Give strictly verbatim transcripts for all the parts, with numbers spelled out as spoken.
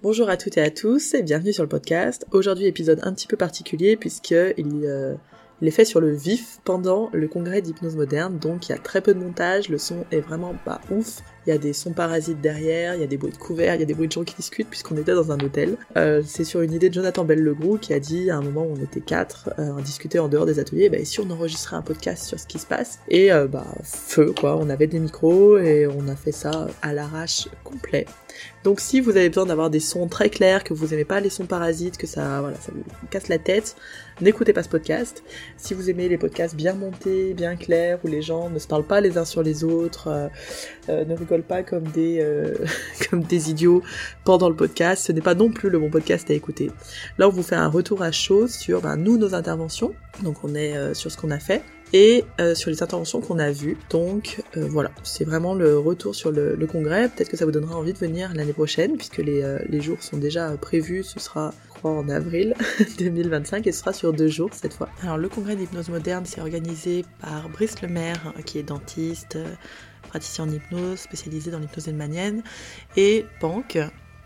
Bonjour à toutes et à tous et bienvenue sur le podcast. Aujourd'hui, épisode un petit peu particulier puisqu'il euh, il est fait sur le vif pendant le congrès d'hypnose moderne, donc il y a très peu de montage, le son est vraiment pas ouf, il y a des sons parasites derrière, il y a des bruits de couverts, il y a des bruits de gens qui discutent puisqu'on était dans un hôtel. Euh, c'est sur une idée de Jonathan Bell-Legroux qui a dit à un moment où on était quatre, euh, à discuter en dehors des ateliers, bah, et si on enregistrait un podcast sur ce qui se passe, et euh, bah feu quoi, on avait des micros et on a fait ça à l'arrache complet. Donc si vous avez besoin d'avoir des sons très clairs, que vous aimez pas les sons parasites, que ça, voilà, ça vous casse la tête, n'écoutez pas ce podcast. Si vous aimez les podcasts bien montés, bien clairs, où les gens ne se parlent pas les uns sur les autres, euh, euh, ne rigolent pas comme des, euh, comme des idiots pendant le podcast, ce n'est pas non plus le bon podcast à écouter. Là, on vous fait un retour à chaud sur ben, nous, nos interventions. Donc on est euh, sur ce qu'on a fait. Et euh, sur les interventions qu'on a vues. Donc euh, voilà, c'est vraiment le retour sur le, le congrès. Peut-être que ça vous donnera envie de venir l'année prochaine, puisque les, euh, les jours sont déjà prévus. Ce sera, je crois, en avril deux mille vingt-cinq, et ce sera sur deux jours cette fois. Alors le congrès d'hypnose moderne, c'est organisé par Brice Lemaire, qui est dentiste, euh, praticien en hypnose, spécialisé dans l'hypnose hellmanienne, et Pank,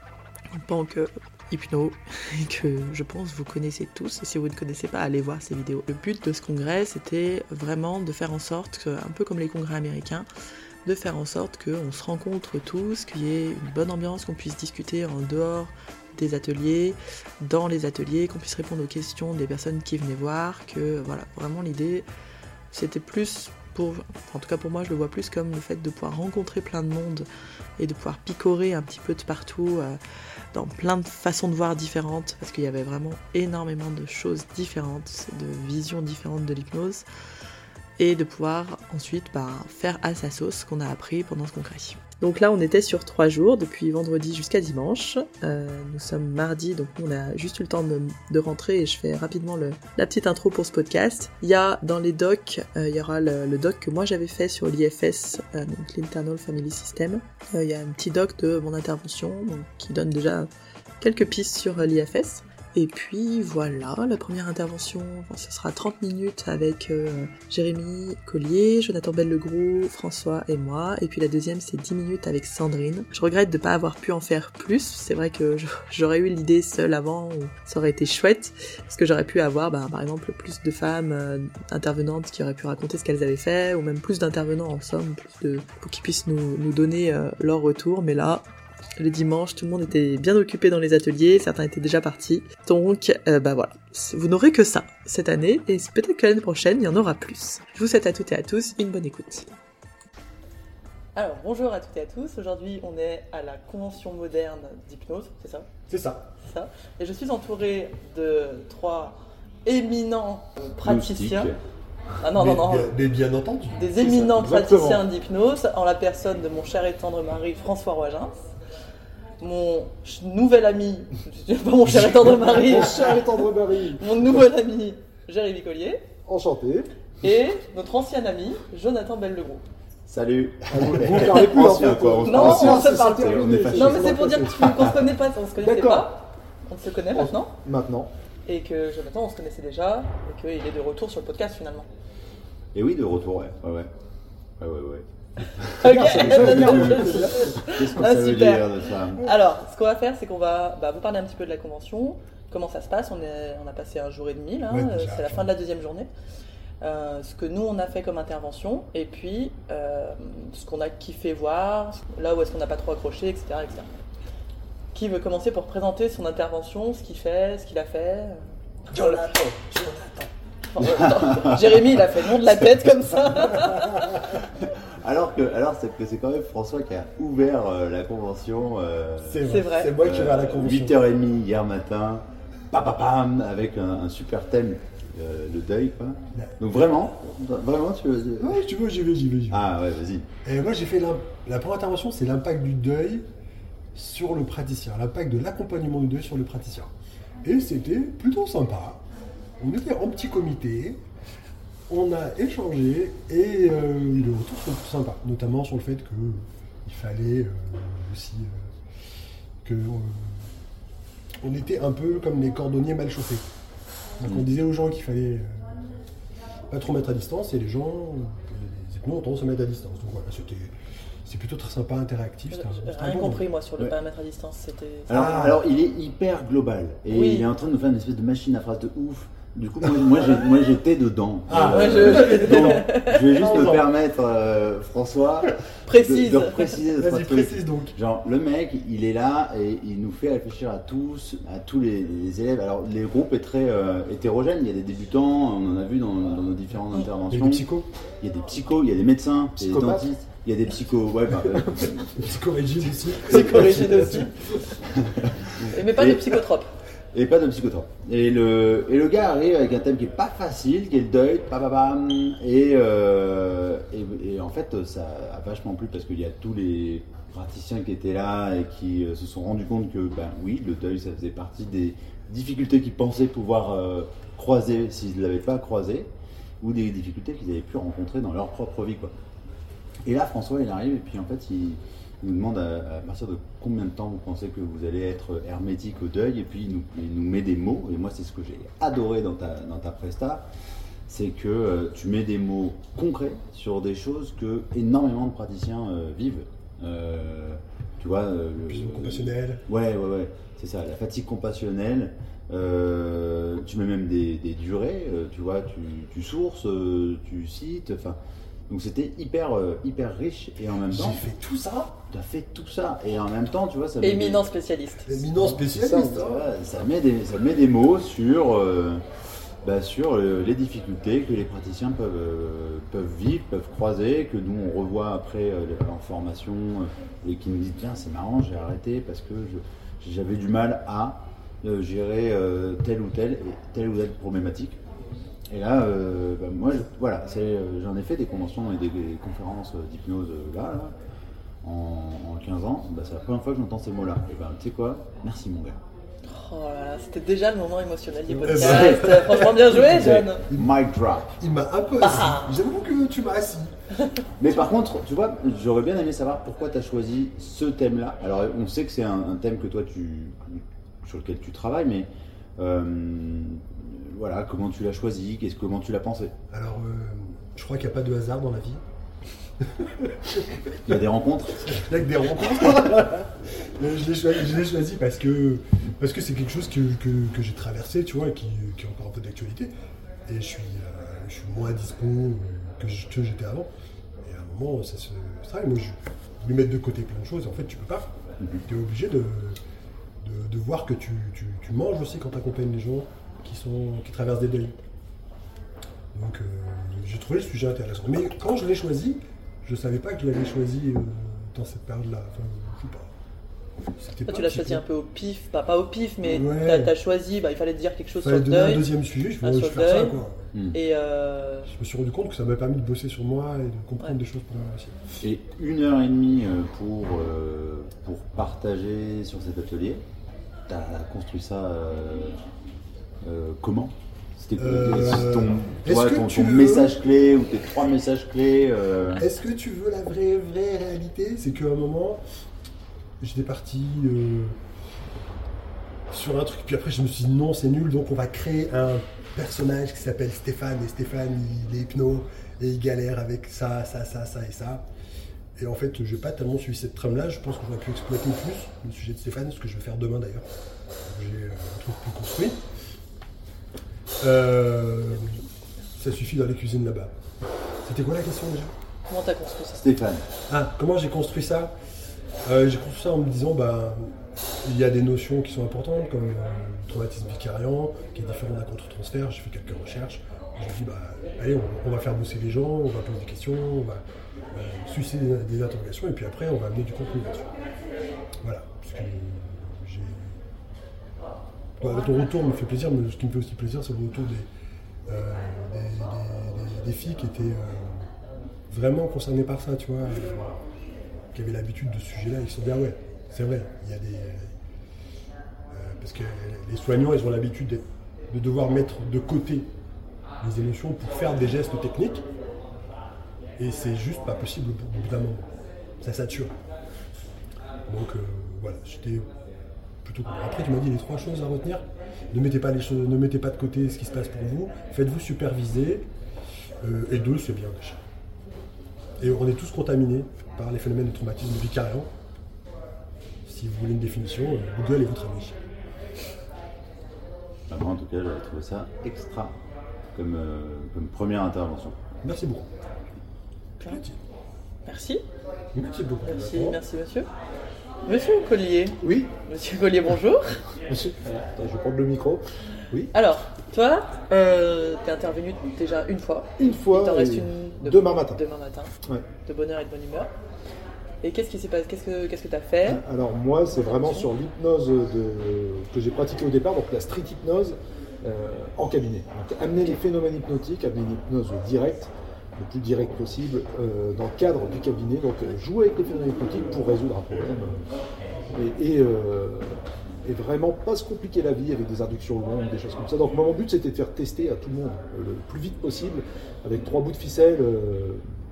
Pank Hypno, que je pense vous connaissez tous, et si vous ne connaissez pas, allez voir ces vidéos. Le but de ce congrès, c'était vraiment de faire en sorte, que, un peu comme les congrès américains, de faire en sorte qu'on se rencontre tous, qu'il y ait une bonne ambiance, qu'on puisse discuter en dehors des ateliers, dans les ateliers, qu'on puisse répondre aux questions des personnes qui venaient voir, que voilà, vraiment l'idée, c'était plus pour, en tout cas pour moi, je le vois plus comme le fait de pouvoir rencontrer plein de monde et de pouvoir picorer un petit peu de partout, euh, dans plein de façons de voir différentes, parce qu'il y avait vraiment énormément de choses différentes, de visions différentes de l'hypnose, et de pouvoir ensuite bah, faire à sa sauce ce qu'on a appris pendant ce congrès. Donc là on était sur trois jours, depuis vendredi jusqu'à dimanche, euh, nous sommes mardi, donc on a juste eu le temps de, de rentrer, et je fais rapidement le, la petite intro pour ce podcast. Il y a dans les docs, euh, il y aura le, le doc que moi j'avais fait sur l'I F S, euh, donc l'Internal Family System. Euh, il y a un petit doc de mon intervention, donc, qui donne déjà quelques pistes sur euh, l'I F S. Et puis voilà, la première intervention, enfin, ce sera trente minutes avec euh, Jérémy Collier, Jonathan Bell-Legroux, François et moi. Et puis la deuxième, c'est dix minutes avec Sandrine. Je regrette de ne pas avoir pu en faire plus. C'est vrai que j'aurais eu l'idée seule avant, ou ça aurait été chouette, parce que j'aurais pu avoir, bah, par exemple, plus de femmes euh, intervenantes qui auraient pu raconter ce qu'elles avaient fait, ou même plus d'intervenants en somme, plus de, pour qu'ils puissent nous, nous donner euh, leur retour. Mais là, le dimanche, tout le monde était bien occupé dans les ateliers, certains étaient déjà partis. Donc, euh, bah voilà, vous n'aurez que ça cette année, et peut-être que l'année prochaine, il y en aura plus. Je vous souhaite à toutes et à tous une bonne écoute. Alors, bonjour à toutes et à tous. Aujourd'hui, on est à la convention moderne d'hypnose, c'est ça ? C'est ça. C'est ça. Et je suis entourée de trois éminents praticiens. Loustique. Ah non, mais, non, non. Bien, mais bien entendu. Des éminents praticiens d'hypnose, en la personne de mon cher et tendre mari François Roigins. Mon ch- nouvel ami, pas mon cher et tendre mari, Mon cher et tendre mari. mon nouvel ami Jérémy Collier, Enchanté. et notre ancien ami Jonathan Bell-Legroux. Salut. Vous ne parlez plus en fait. quoi, on se Non, parle. on se parle c'est plus. terminé. On est fâchés. Non, mais c'est pour dire que- qu'on se connaît pas, on se connaissait D'accord. pas, on se connaît maintenant, Maintenant. et que Jonathan on se connaissait déjà, et qu'il est de retour sur le podcast finalement. Et oui, de retour, ouais. Ouais, ouais. Ouais, ouais, ouais. Ok, Qu'est-ce que Ah, ça veut super. dire de ça? Alors, ce qu'on va faire, c'est qu'on va bah, vous parler un petit peu de la convention, comment ça se passe. On, est, on a passé un jour et demi, là, Ouais, euh, déjà. c'est la fin de la deuxième journée. Euh, ce que nous, on a fait comme intervention, et puis euh, ce qu'on a kiffé voir, là où est-ce qu'on n'a pas trop accroché, et cetera, et cetera. Qui veut commencer pour présenter son intervention, ce qu'il fait, ce qu'il a fait? Jonathan. Enfin, Jérémy, il a fait le nom de la tête comme ça. Alors que, alors c'est que c'est quand même François qui a ouvert euh, la convention. Euh, C'est C'est vrai. vrai. C'est moi qui vais à la convention. huit heures trente hier matin, pam, pam, pam, avec un, un super thème, euh, le deuil, quoi. Donc vraiment, vraiment, tu veux dire... Ouais, si tu veux, j'y vais, j'y vais, j'y vais. Ah ouais, vas-y. Et moi, j'ai fait l'im- la première intervention, c'est l'impact du deuil sur le praticien, l'impact de l'accompagnement du deuil sur le praticien. Et c'était plutôt sympa. On était en petit comité, on a échangé, et euh, les retours sont plutôt sympas, notamment sur le fait qu'il fallait euh, aussi euh, que euh, on était un peu comme les cordonniers mal chauffés. Donc on disait aux gens qu'il fallait euh, pas trop mettre à distance, et les gens, euh, les hypnos ont tendance à mettre à distance. Donc voilà, c'était c'est plutôt très sympa, interactif. J'ai un, rien bon compris, moment. moi, sur le Ouais. paramètre à distance. C'était... Alors, Ah. alors, il est hyper global et Oui. il est en train de nous faire une espèce de machine à phrase de ouf. Du coup, moi, moi, j'ai- moi, j'étais dedans. Ah, ouais, je- donc, je vais juste me Pardon. permettre, euh, François, Précise. de, de préciser ce Vas-y, truc. précise donc. Genre, le mec, il est là et il nous fait réfléchir à tous, à tous les, les élèves. Alors, les groupes est très euh, hétérogène. Il y a des débutants, on en a vu dans, dans nos différentes Il y a interventions. des psychos, Il y a des psychos, il y a des médecins, il y a des Psychopathes. dentistes, il y a des psychos. Ouais, bah, euh, des psychorigides aussi. Psychorigide aussi. Mais pas Et- de psychotropes. Et pas de psychotropes. Et le, et le gars arrive avec un thème qui est pas facile, qui est le deuil, pam, et, euh, et, et en fait ça a vachement plu parce qu'il y a tous les praticiens qui étaient là et qui euh, se sont rendus compte que ben oui, le deuil ça faisait partie des difficultés qu'ils pensaient pouvoir euh, croiser s'ils ne l'avaient pas croisé, ou des difficultés qu'ils avaient pu rencontrer dans leur propre vie, quoi. Et là François il arrive et puis en fait il Il nous demande à, à partir de combien de temps vous pensez que vous allez être hermétique au deuil, et puis il nous, il nous met des mots, et moi c'est ce que j'ai adoré dans ta, dans ta presta, c'est que euh, tu mets des mots concrets sur des choses que énormément de praticiens euh, vivent. Euh, tu vois, euh, le- Puis compassionnel. Ouais, ouais, ouais, c'est ça, la fatigue compassionnelle. Euh, tu mets même des, des durées, euh, tu vois, tu, tu sources, euh, tu cites, enfin. Donc c'était hyper, euh, hyper riche et en même J'ai temps, fait tout ça. tu as fait tout ça et en même temps, tu vois, ça met Éminent spécialiste. Éminent des, spécialiste. ça, hein. ça met des, ça met des mots sur, euh, bah, sur euh, les difficultés que les praticiens peuvent, euh, peuvent vivre, peuvent croiser, que nous on revoit après euh, en formation euh, et qui nous disent tiens c'est marrant, j'ai arrêté parce que je- j'avais du mal à euh, gérer euh, telle ou telle, telle ou telle problématique. Et là, euh, bah, moi, je- voilà, c'est, euh, j'en ai fait des conventions et des, des conférences euh, d'hypnose euh, là, là, en, en quinze ans. Bah, c'est la première fois que j'entends ces mots-là. Et ben, tu sais quoi? Merci mon gars. Oh là là, c'était déjà le moment émotionnel du Ouais, podcast. Franchement, bien joué, C'est John. mic drop. Il m'a un peu assis. J'avoue que tu m'as assis. Mais par contre, tu vois, j'aurais bien aimé savoir pourquoi tu as choisi ce thème-là. Alors, on sait que c'est un, un thème que toi, tu, sur lequel tu travailles, mais euh, voilà, comment tu l'as choisi, qu'est-ce, comment tu l'as pensé? Alors, euh, je crois qu'il n'y a pas de hasard dans la vie. Il y a des rencontres. Il y a que des rencontres. Euh, je l'ai choisi, je l'ai choisi parce que parce que c'est quelque chose que, que, que j'ai traversé, tu vois, et qui, qui est encore un peu d'actualité. Et je suis, euh, je suis moins dispo euh, que, je- que j'étais avant. Et à un moment, ça se ça travaille. Moi, je je vais mettre de côté plein de choses. En fait, tu peux pas. Tu es obligé de, de, de voir que tu, tu, tu manges aussi quand tu accompagnes les gens qui, sont, qui traversent des deuils. Donc, euh, j'ai trouvé le sujet intéressant. Mais quand je l'ai choisi, je savais pas que je l'avais choisi euh, dans cette période-là. Enfin, je sais pas. C'était Toi, pas tu l'as un petit choisi peu- un peu au pif, pas, pas au pif, mais Ouais. t'as, t'as choisi, bah, il fallait te dire quelque chose Il fallait sur le donner un deuil. deuxième sujet, je Ah, voulais sur je le faire ça, deuil. quoi. Et euh, Je me suis rendu compte que ça m'a permis de bosser sur moi et de comprendre Ouais. des choses pour moi aussi. Et une heure et demie euh, pour, euh, pour partager sur cet atelier. Tu as construit ça euh, euh, comment? C'était Euh, c'était ton, est-ce toi, que ton, tu ton veux- message clé ou tes trois messages clés euh, Est-ce que tu veux la vraie, vraie réalité? C'est qu'à un moment, j'étais parti euh, sur un truc, puis après je me suis dit non, c'est nul, donc on va créer un personnage qui s'appelle Stéphane, et Stéphane, il est hypno, et il galère avec ça, ça, ça, ça et ça. Et en fait, je n'ai pas tellement suivi cette trame-là, je pense que j'aurais pu exploiter plus le sujet de Stéphane, ce que je vais faire demain d'ailleurs. J'ai euh, un truc plus construit. Euh, ça suffit dans les cuisines là-bas. C'était quoi la question déjà? comment t'as construit ça? Stéphane. Ah, comment j'ai construit ça? Euh, J'ai construit ça en me disant, bah, il y a des notions qui sont importantes, comme euh, le traumatisme vicariant, qui est différent d'un contre-transfert. J'ai fait quelques recherches. Je me suis dit, bah, allez, on, on va faire bosser les gens, on va poser des questions, on va euh, susciter des, des interrogations, et puis après, on va amener du contenu là-dessus. Voilà. Parce que j'ai... Bah, ton retour me fait plaisir, mais ce qui me fait aussi plaisir, c'est le retour des, euh, des, des- des- des filles qui étaient euh, vraiment concernées par ça, tu vois, euh, qui avaient l'habitude de ce sujet-là, ils se sont dit, ah ouais, c'est vrai, il y a des... euh, parce que les soignants, ils ont l'habitude d'être- de devoir mettre de côté les émotions pour faire des gestes techniques, et c'est juste pas possible au bout d'un moment. Ça sature. Donc euh, voilà, j'étais plutôt cool. Après, tu m'as dit les trois choses à retenir. Ne mettez pas les choses, ne mettez pas de côté ce qui se passe pour vous. Faites-vous superviser. Euh, et deux, c'est bien déjà. Et on est tous contaminés. par les phénomènes de traumatisme vicariant. Si vous voulez une définition, Google est votre ami. Bah, moi, en tout cas, j'avais trouvé ça extra comme, euh, comme première intervention. Merci beaucoup. Merci. Merci beaucoup. Merci, merci monsieur. Monsieur Collier. Oui, Monsieur Collier, bonjour. monsieur. Attends, je vais prendre le micro. Oui. Alors, toi, euh, t'es intervenu déjà une fois. Une fois. Il t'en reste et une de- Demain matin. Demain matin. Ouais. De bonne heure et de bonne humeur. Et qu'est-ce qui s'est passé? Qu'est-ce que qu'est-ce que t'as fait? Alors moi, c'est vraiment sur l'hypnose de- que j'ai pratiquée au départ, donc la street hypnose euh, en cabinet. Donc amener les phénomènes hypnotiques, amener une hypnose directe, le plus direct possible, euh, dans le cadre du cabinet. Donc euh, jouer avec les phénomènes hypnotiques pour résoudre un problème. euh, Et, et, euh, et vraiment pas se compliquer la vie avec des inductions longues, des choses comme ça. Donc mon but, c'était de faire tester à tout le monde euh, le plus vite possible, avec trois bouts de ficelle. euh,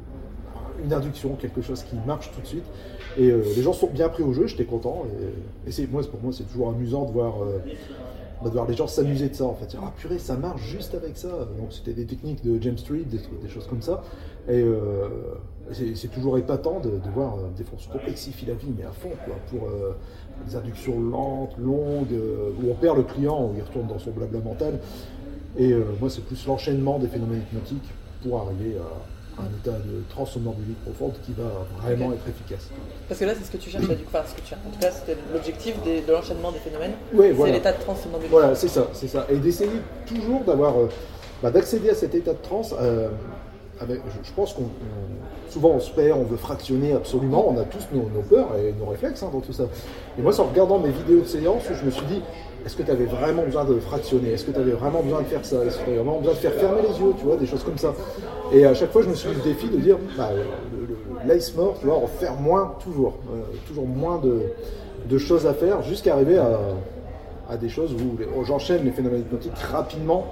une induction, quelque chose qui marche tout de suite. Et euh, les gens sont bien pris au jeu, j'étais content. Et, et c'est, moi, pour moi, c'est toujours amusant de voir, euh, bah, de voir les gens s'amuser de ça. En fait, dire, ah purée, ça marche juste avec ça. Donc c'était des techniques de James Street, des, des choses comme ça. Et euh, c'est, c'est toujours épatant de, de voir euh, des fois on se complexifie la vie, mais à fond, quoi, pour euh, des inductions lentes, longues, euh, où on perd le client, où il retourne dans son blabla mental. Et euh, moi, c'est plus l'enchaînement des phénomènes hypnotiques pour arriver à un état de transsomnambulique profonde qui va vraiment Ok. être efficace. Parce que là, c'est ce que tu cherches, là, du coup, enfin, ce que tu cherches. En tout cas, c'était l'objectif des- de l'enchaînement des phénomènes. Ouais, c'est voilà. l'état de transsomnambulisme. Voilà, c'est ça, c'est ça. Et d'essayer toujours d'avoir, euh, bah, d'accéder à cet état de transe. euh, avec, je, je pense qu'on, on- souvent on se perd, on veut fractionner absolument. On a tous nos, nos peurs et nos réflexes hein, dans tout ça. Et moi, c'est en regardant mes vidéos de séance où je me suis dit, est-ce que tu avais vraiment besoin de fractionner? Est-ce que tu avais vraiment besoin de faire ça? Est-ce que tu avais vraiment besoin de faire fermer les yeux? Tu vois, des choses comme ça. Et à chaque fois, je me suis mis le défi de dire, bah, le, le, l'ice mort, tu vois, en faire moins toujours. Euh, toujours moins de, de choses à faire jusqu'à arriver à, à des choses où, les- où j'enchaîne les phénomènes hypnotiques rapidement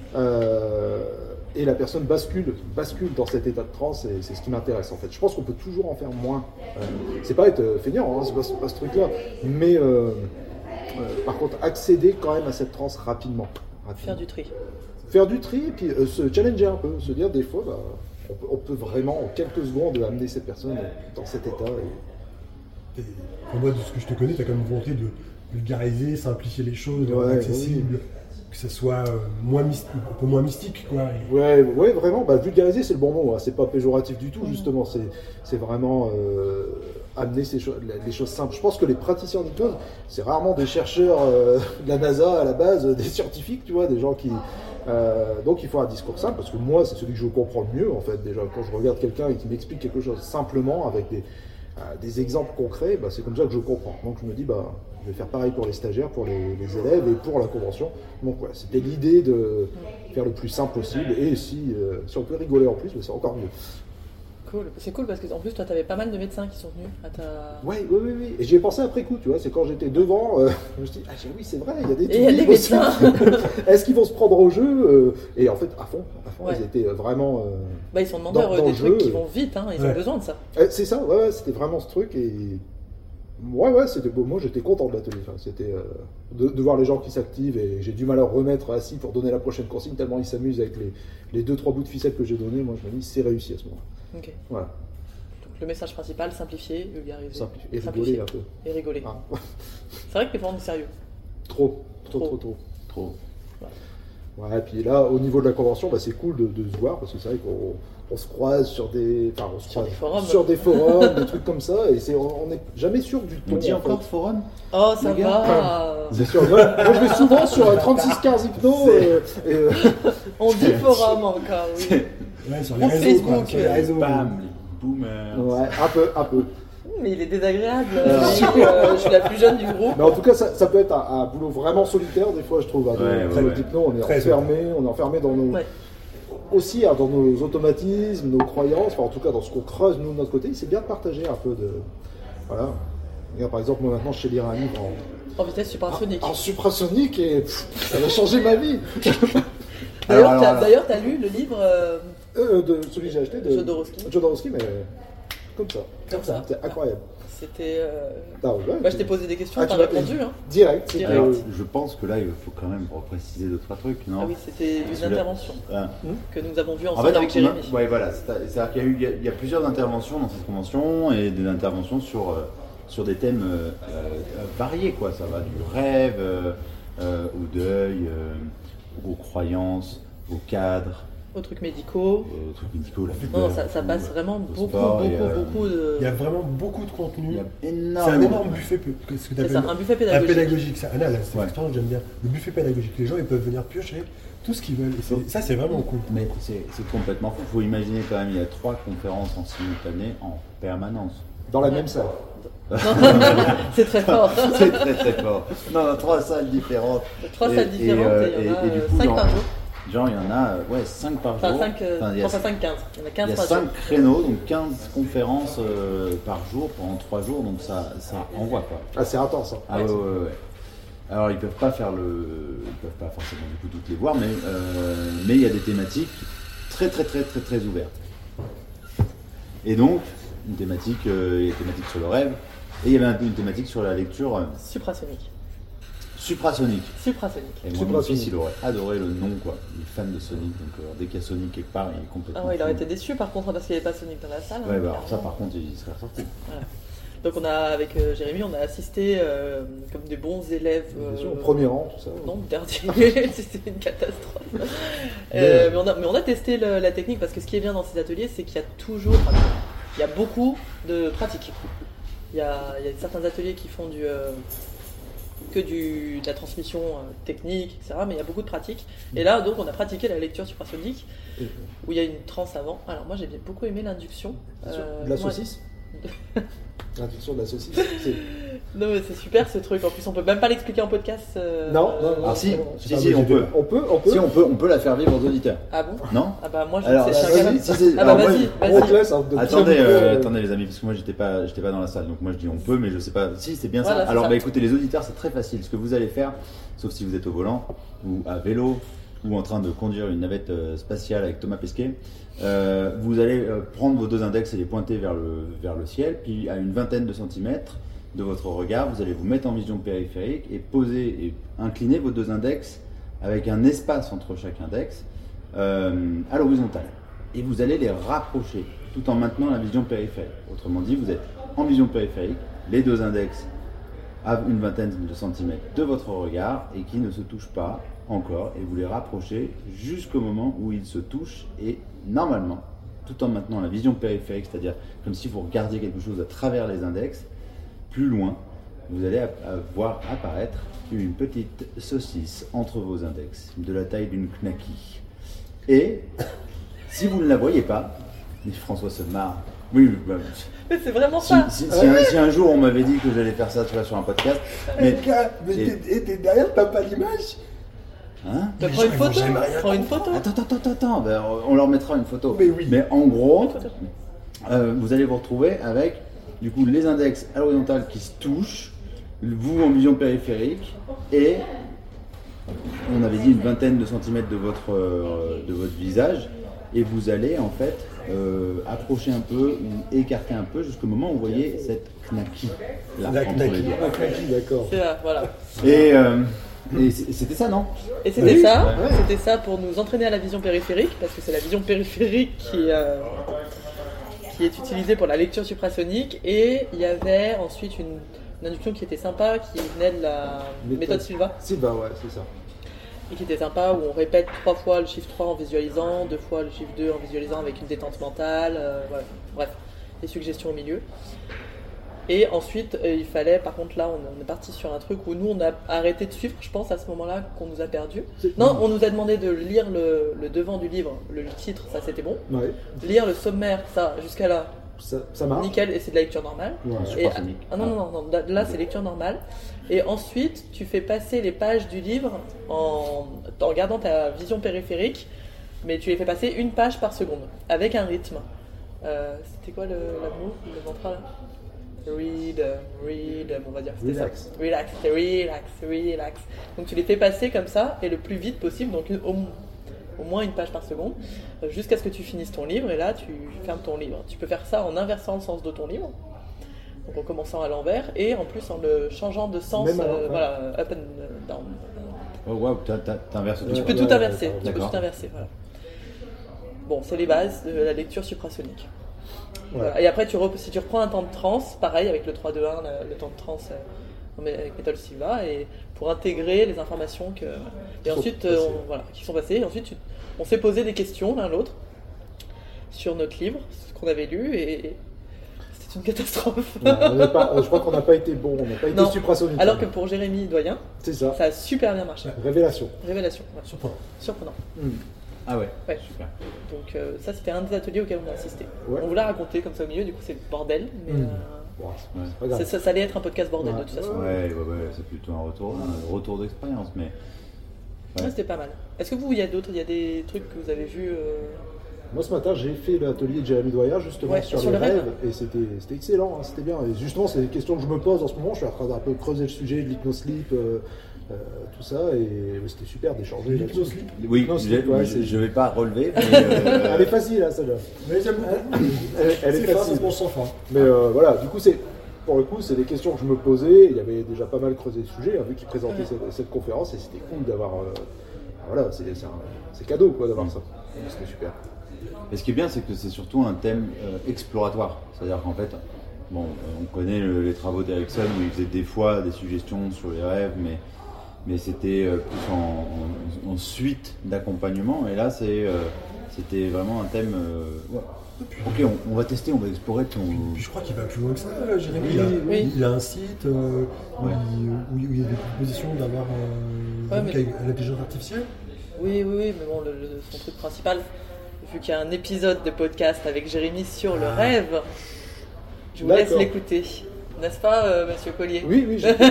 euh, et la personne bascule, bascule dans cet état de transe et c'est ce qui m'intéresse en fait. Je pense qu'on peut toujours en faire moins. Euh, c'est pas être euh, feignant, hein, c'est, pas, c'est pas ce truc-là, mais euh, euh, par contre accéder quand même à cette transe rapidement. rapidement. Faire du tri. Faire du tri et puis euh, se challenger un peu, se dire des fois, bah, on, peut, on peut vraiment en quelques secondes amener cette personne dans cet état. Et... Et, pour moi, de ce que je te connais, tu as quand même une volonté de vulgariser, simplifier les choses, de rendre Ouais, accessible, que ce soit euh, moins myst- un peu moins mystique. Quoi. Et- Ouais, ouais, vraiment, bah, vulgariser c'est le bon mot, hein. C'est pas péjoratif du tout, justement, c'est, c'est vraiment euh, amener ces cho- les choses simples. Je pense que les praticiens en hypnose, c'est rarement des chercheurs euh, de la NASA à la base, des scientifiques, tu vois, des gens qui... Euh, donc il faut un discours simple, parce que moi c'est celui que je comprends le mieux, en fait, déjà, quand je regarde quelqu'un et qui m'explique quelque chose simplement, avec des, euh, des exemples concrets, bah, c'est comme ça que je comprends. Donc je me dis, bah, je vais faire pareil pour les stagiaires, pour les, les élèves et pour la convention. Donc voilà, c'était l'idée de faire le plus simple possible, et si, euh, si on peut rigoler en plus, bah, c'est encore mieux. Cool. C'est cool parce que en plus, toi, t'avais pas mal de médecins qui sont venus à ta. Oui, oui, oui, oui. Et j'y ai pensé après coup, tu vois, c'est quand j'étais devant, euh, je me suis dit, ah j'ai- oui, c'est vrai, il y a des Et il y a des trucs aussi. médecins. Est-ce qu'ils vont se prendre au jeu euh, Et en fait, à fond, à fond, Ouais. ils étaient vraiment... euh, Bah, ils sont demandeurs Dans- euh, dans des le trucs jeu, qui euh, vont vite, hein. Ils ouais. ont besoin de ça. Eh, c'est ça, ouais, ouais, c'était vraiment ce truc et ouais, ouais, c'était beau. Moi, j'étais content de l'atelier. Enfin, c'était euh, de, de voir les gens qui s'activent et j'ai du mal à leur remettre assis pour donner la prochaine consigne tellement ils s'amusent avec les, les deux trois bouts de ficelle que j'ai donnés. Moi, je me dis c'est réussi à ce moment. Ok. Voilà, Donc, le message principal, simplifier, vulgariser. simplifier et Simplifier. rigoler un peu. Et rigoler. Ah, C'est vrai que t'es vraiment sérieux. trop, trop, Trop. trop, trop. Trop. Ouais, et puis là, au niveau de la convention, bah, c'est cool de, de se voir parce que c'est vrai qu'on on se croise sur des, enfin, on se Sur croise des forums. sur des forums, des trucs comme ça, et c'est, on n'est jamais sûr du ton. On dit en encore fait. forum? Oh, ça Les gars. va. C'est sûr. Moi, moi, je vais souvent sur un trente-six quinze hypno. euh, et, euh, On dit forum encore, oui. Ouais, sur les Ou réseaux, Facebook, quoi, sur les euh, réseaux. Bam, les boomers. ouais, un peu, un peu. Mais il est désagréable. Je suis, euh, je suis la plus jeune du groupe. Mais en tout cas, ça, ça peut être un, un boulot vraiment solitaire, des fois, je trouve. À Ouais, nos- ouais, nos ouais. hypnos, on est Très enfermé, on est enfermé dans nos. Ouais. Aussi hein, dans nos automatismes, nos croyances, enfin en tout cas dans ce qu'on creuse nous de notre côté, c'est bien de partager un peu de. Voilà. Regarde, par exemple, moi maintenant je sais lire un livre en, En vitesse suprasonique. en suprasonique et pff, ça va changer ma vie. D'ailleurs, Alors, t'as- alors, d'ailleurs, t'as lu le livre euh, Euh, de celui que j'ai acheté de Jodorowsky. Jodorowsky, mais comme ça. Comme ça. C'est incroyable. C'est C'était. Euh... Ah, ouais, bah, je t'ai posé des questions, ah, t'as tu m'as- répondu. Hein. Direct. c'est Direct. Alors, que- je pense que là, il faut quand même repréciser deux trois trucs, non? Ah oui, c'était une Celui-là- intervention Ah. que nous avons vue En ensemble fait, avec on a- Jérémy. ouais, voilà, c'est- c'est-à-dire qu'il y a eu, il y a, il y a plusieurs interventions dans cette convention et des interventions sur, euh, sur des thèmes euh, euh, variés, quoi. Ça va du rêve euh, euh, au deuil, euh, aux croyances, au cadre, Aux trucs médicaux. aux trucs médicaux, la Non, peur, ça, ça tout, passe euh, vraiment au beaucoup, sport beaucoup, et, euh, beaucoup de. Il y a vraiment beaucoup de contenu. Il y a C'est un énormément. énorme buffet, peu- ce que tu C'est ça, appelles un buffet un pédagogique. pédagogique. Ça, Anna, là, c'est Ouais. l'expérience que j'aime bien. Le buffet pédagogique. Les gens, ils peuvent venir piocher tout ce qu'ils veulent. Et c'est- ça, c'est vraiment cool. Mais c'est c'est complètement fou. Il faut imaginer quand même, il y a trois conférences en simultané en permanence. Dans la même salle. C'est très fort. C'est très très fort. Non, dans trois salles différentes. Trois Et- salles et, différentes euh, et il y en a et- et du euh, coup, cinq genre- par jour. Genre, il y en a euh, ouais, cinq par Enfin, jour. cinq, euh, Enfin, il y a, enfin, cinq, quinze. Il y en a il quinze y a par cinq jour. créneaux, donc quinze conférences euh, par jour pendant trois jours, donc ça, ça envoie quoi. Ah, c'est intense. Hein. Ah ouais, ouais, ouais, ouais. Alors, ils peuvent pas faire le. Ils peuvent pas forcément du coup toutes les voir, mais euh, mais il y a des thématiques très très très très très ouvertes. Et donc, une thématique, euh, il y a une thématique sur le rêve, et il y avait un peu une thématique sur la lecture euh, Suprasonique. suprasonique. Suprasonique. Et moi, mon Suprasonique. fils, il aurait adoré le nom, quoi. Il est fan de Sonic, donc euh, dès qu'il y a Sonic quelque part, il est complètement. Ah ouais, il aurait fou. été déçu par contre parce qu'il n'y avait pas Sonic dans la salle. Ouais, hein, bah, alors ça, clairement. par contre, il serait ressorti. Donc on a, avec euh, Jérémy, on a assisté euh, comme des bons élèves. Bien sûr, euh, au premier rang, tout ça. Non, dernier, c'était une catastrophe. Euh, mais, on a, mais on a testé le- la technique parce que ce qui est bien dans ces ateliers, c'est qu'il y a toujours, enfin, il y a beaucoup de pratiques. Il y a, il y a certains ateliers qui font du, euh, que du, de la transmission euh, technique, et cetera. Mais il y a beaucoup de pratiques. Et là, donc, on a pratiqué la lecture suprasonique où il y a une transe avant. Alors moi, j'ai bien- beaucoup aimé l'induction. Euh, De la moi- saucisse L'induction de la saucisse. c'est- Non, mais c'est super ce truc. En plus, on peut même pas l'expliquer en podcast. euh, Non, non, non. Ah, si, c'est si, pas si, obligé on de- peut. On peut, on peut. Si, on peut, on peut la faire vivre aux auditeurs. Ah bon? Non? Ah bah moi, je Alors, sais, si, je suis un si, gamin. si, si, Ah bah alors, moi, vas-y, On vas-y. te laisse. hein, de- Attendez, de- euh, attendez les amis, parce que moi j'étais pas, j'étais pas dans la salle, donc moi je dis on peut, mais je sais pas. Si c'est bien Voilà, ça. c'est Alors ça. bah écoutez les auditeurs, c'est très facile. Ce que vous allez faire, sauf si vous êtes au volant ou à vélo ou en train de conduire une navette euh, spatiale avec Thomas Pesquet, euh, vous allez euh, prendre vos deux index et les pointer vers le vers le ciel, puis à une vingtaine de centimètres de votre regard, vous allez vous mettre en vision périphérique et poser et incliner vos deux index avec un espace entre chaque index euh, à l'horizontale. Et vous allez les rapprocher tout en maintenant la vision périphérique. Autrement dit, vous êtes en vision périphérique, les deux index à une vingtaine de centimètres de votre regard et qui ne se touchent pas encore, et vous les rapprochez jusqu'au moment où ils se touchent et normalement, tout en maintenant la vision périphérique, c'est-à-dire comme si vous regardiez quelque chose à travers les index, plus loin, vous allez ap- voir apparaître une petite saucisse entre vos index, de la taille d'une knacky. Et si vous ne la voyez pas, mais François se marre. Oui, oui, bah, Mais c'est vraiment si, ça. si- si un, si un jour on m'avait dit que j'allais faire ça, tu vois, sur un podcast, mais Eh, gars, mais et- t'es- et t'es derrière, t'as pas l'image. hein Tu Les prends gens, une ils vont photo jamais rien Prends une photo Attends, attends, attends, attends, ben, on leur mettra une photo. Mais oui. Mais en gros, euh, vous allez vous retrouver avec du coup les index à l'horizontale qui se touchent, vous en vision périphérique et on avait dit une vingtaine de centimètres de votre, euh, de votre visage et vous allez en fait euh, approcher un peu ou écarter un peu jusqu'au moment où vous voyez cette knacky là La entre knacky. les doigts. Ah, Clanky, d'accord. C'est là, voilà. Et, euh, et c- c'était ça, non? Et c'était Oui, ça, ouais. c'était ça pour nous entraîner à la vision périphérique, parce que c'est la vision périphérique qui, euh, qui est utilisée pour la lecture suprasonique. Et il y avait ensuite une, une induction qui était sympa, qui venait de la Méthode. méthode Silva, Si, bah ouais, c'est ça. et qui était sympa, où on répète trois fois le chiffre trois en visualisant, deux fois le chiffre deux en visualisant avec une détente mentale, euh, voilà. Bref, des suggestions au milieu. Et ensuite, euh, il fallait, par contre, là, on, on est parti sur un truc où nous, on a arrêté de suivre, je pense, à ce moment-là, qu'on nous a perdu. C'est- Non, on nous a demandé de lire le, le devant du livre, le titre, ça c'était bon. Ouais, Lire le sommaire, ça, jusqu'à là, ça, ça marche. nickel, et c'est de la lecture normale. Ouais. Et, Suprasonique. ah non, non, non, non, là c'est lecture normale. Et ensuite, tu fais passer les pages du livre en, en regardant ta vision périphérique, mais tu les fais passer une page par seconde, avec un rythme. Euh, C'était quoi le, la mot, le mantra là? Read, euh, read, euh, on va dire que c'était Relax. ça. Relax, c'était relax, relax. Donc tu les fais passer comme ça, et le plus vite possible, donc au, au moins une page par seconde, euh, jusqu'à ce que tu finisses ton livre, et là tu fermes ton livre. Tu peux faire ça en inversant le sens de ton livre. donc en commençant à l'envers et en plus en le changeant de sens, Même à euh, l'envers. voilà, up and down. Oh, wow, t'as- t'as- t'inverses tout. Tu Ouais, peux tout ouais, inverser, ouais, tu peux d'accord. tout inverser, voilà. Bon, c'est les bases de la lecture suprasonique. Ouais. Voilà. Et après, tu rep- si tu reprends un temps de transe, pareil avec le trois deux un, le, le temps de transe euh, avec Metal Silva, et pour intégrer les informations que, et sont ensuite, euh, passées. on- voilà, qui sont passées. Et ensuite, tu- on s'est posé des questions l'un l'autre sur notre livre, ce qu'on avait lu, et c'était une catastrophe. Ouais, on n'est pas- je crois qu'on n'a pas été bon, on n'a pas été Non. suprasonique. Alors que pour Jérémy Doyen, C'est ça. ça a super bien marché. Révélation. Révélation, ouais. Surprenant. Surprenant. Hmm. Ah ouais, Ouais. super. Donc euh, ça, c'était un des ateliers auxquels on a assisté. Ouais. On vous l'a raconté comme ça au milieu, du coup c'est le bordel, mais Mm. euh, Bon, c'est Ouais. pas grave. c'est- ça, ça allait être un podcast bordel Ouais. de toute façon. Ouais, ouais, ouais, c'est plutôt un retour, un retour d'expérience, mais. Ouais, c'était pas mal. Est-ce que vous, il y a d'autres, il y a des trucs que vous avez vus euh, Moi ce matin j'ai fait l'atelier de Jérémy Doyen justement Ouais, sur, sur les le rêve. rêves et c'était c'était excellent, hein, c'était bien. Et justement c'est des questions que je me pose en ce moment, je suis en train d'un peu creuser le sujet de l'hypnosleep, euh, euh, tout ça, et ouais, c'était super d'échanger là-dessus. L'hypnosleep. Oui, Non, je, c'est- ouais, je- c'est- je vais pas relever, mais. euh, Elle est facile là celle-là. Mais j'aime beaucoup. Elle, elle est C'est facile. facile, on s'en fout. Mais euh, voilà, du coup, c'est pour le coup, c'est des questions que je me posais. Il y avait déjà pas mal creusé le sujet, hein, vu qu'il présentait Ouais. cette, cette conférence, et c'était cool d'avoir. euh, voilà, c'est c'est un- c'est cadeau quoi d'avoir ça. Donc, c'était super. Et ce qui est bien, c'est que c'est surtout un thème euh, exploratoire. C'est-à-dire qu'en fait, bon, euh, on connaît le- les travaux d'Erickson où il faisait des fois des suggestions sur les rêves, mais, mais c'était euh, plus en, en- en suite d'accompagnement. Et là, c'est, euh, c'était vraiment un thème. euh, ouais. Ok, on, on va tester, on va explorer. Puis on- Puis je crois qu'il va plus loin que ça, Jérémy. Oui, il, a, oui. il a un site euh, où, Ouais. il, où il y a des propositions d'avoir euh, Ouais, avec mais- l'intelligence artificielle. Oui, oui, oui, mais bon, le, le- son truc principal, vu qu'il y a un épisode de podcast avec Jérémy sur le Ah. rêve, je vous laisse D'accord. l'écouter. N'est-ce pas, euh, monsieur Collier? Oui, oui, j'ai-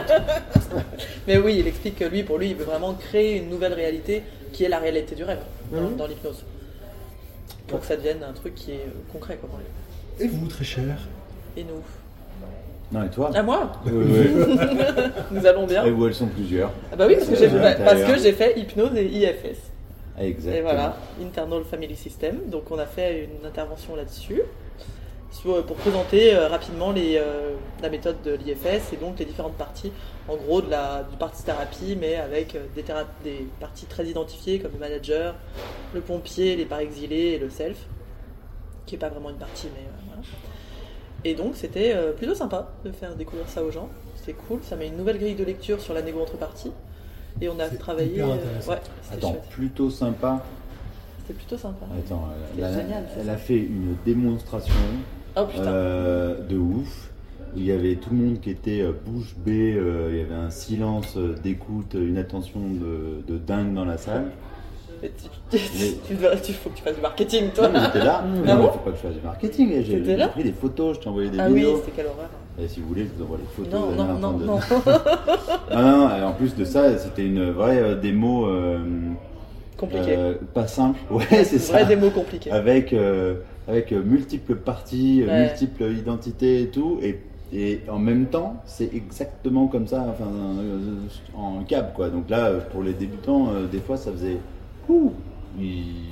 Mais oui, il explique que lui, pour lui, il veut vraiment créer une nouvelle réalité qui est la réalité du rêve dans, Mhm. dans l'hypnose. Pour que ça devienne un truc qui est euh, concret, quoi, pour lui. Et vous, très cher. Et nous? Non, et toi À moi? Ouais, ouais. Nous allons bien? Et où elles sont plusieurs. Ah bah oui, parce que j'ai À bah, parce l'intérieur. que j'ai fait hypnose et I F S. Exactement. Et voilà, Internal Family System. Donc on a fait une intervention là-dessus sur- pour présenter euh, rapidement les, euh, la méthode de l'I F S et donc les différentes parties, en gros de la du partie thérapie, mais avec euh, des, théra- des parties très identifiées comme le manager, le pompier, les parts exilés et le self, qui est pas vraiment une partie, mais euh, voilà. Et donc c'était euh, plutôt sympa de faire découvrir ça aux gens. C'était cool, ça met une nouvelle grille de lecture sur la négo-entrepartie. Et on a C'est travaillé. hyper euh, intéressant. ouais, c'était Attends, chouette. plutôt sympa. C'était plutôt sympa. Attends, elle, C'est a, génial, ça. elle a fait une démonstration Oh putain. euh, de ouf. Où il y avait tout le monde qui était euh, bouche bée, euh, il y avait un silence euh, d'écoute, une attention de, de dingue dans la salle. Mais tu, tu, tu dois- tu- faut que tu fasses du marketing, toi. Non, mais j'étais là. Mais Ah non, bon il faut pas que je fasse du marketing. et J'ai T'étais j'ai là pris des photos, je t'ai envoyé des Ah oui, vidéos. c'était quelle horreur. Et si vous voulez, je vous envoie les photos. Non, Daniel, non, en train non, de- non. Ah non, non, et en plus de ça, c'était une vraie euh, démo euh, Compliqué. euh, pas simple. Ouais, c'est ça. Vrai des mots compliqués. Avec, euh, avec euh, multiples parties, euh, Ouais. multiples identités et tout. Et, et en même temps, c'est exactement comme ça, enfin, euh, en câble quoi. Donc là, euh, pour les débutants, euh, des fois, ça faisait. Ouh, il-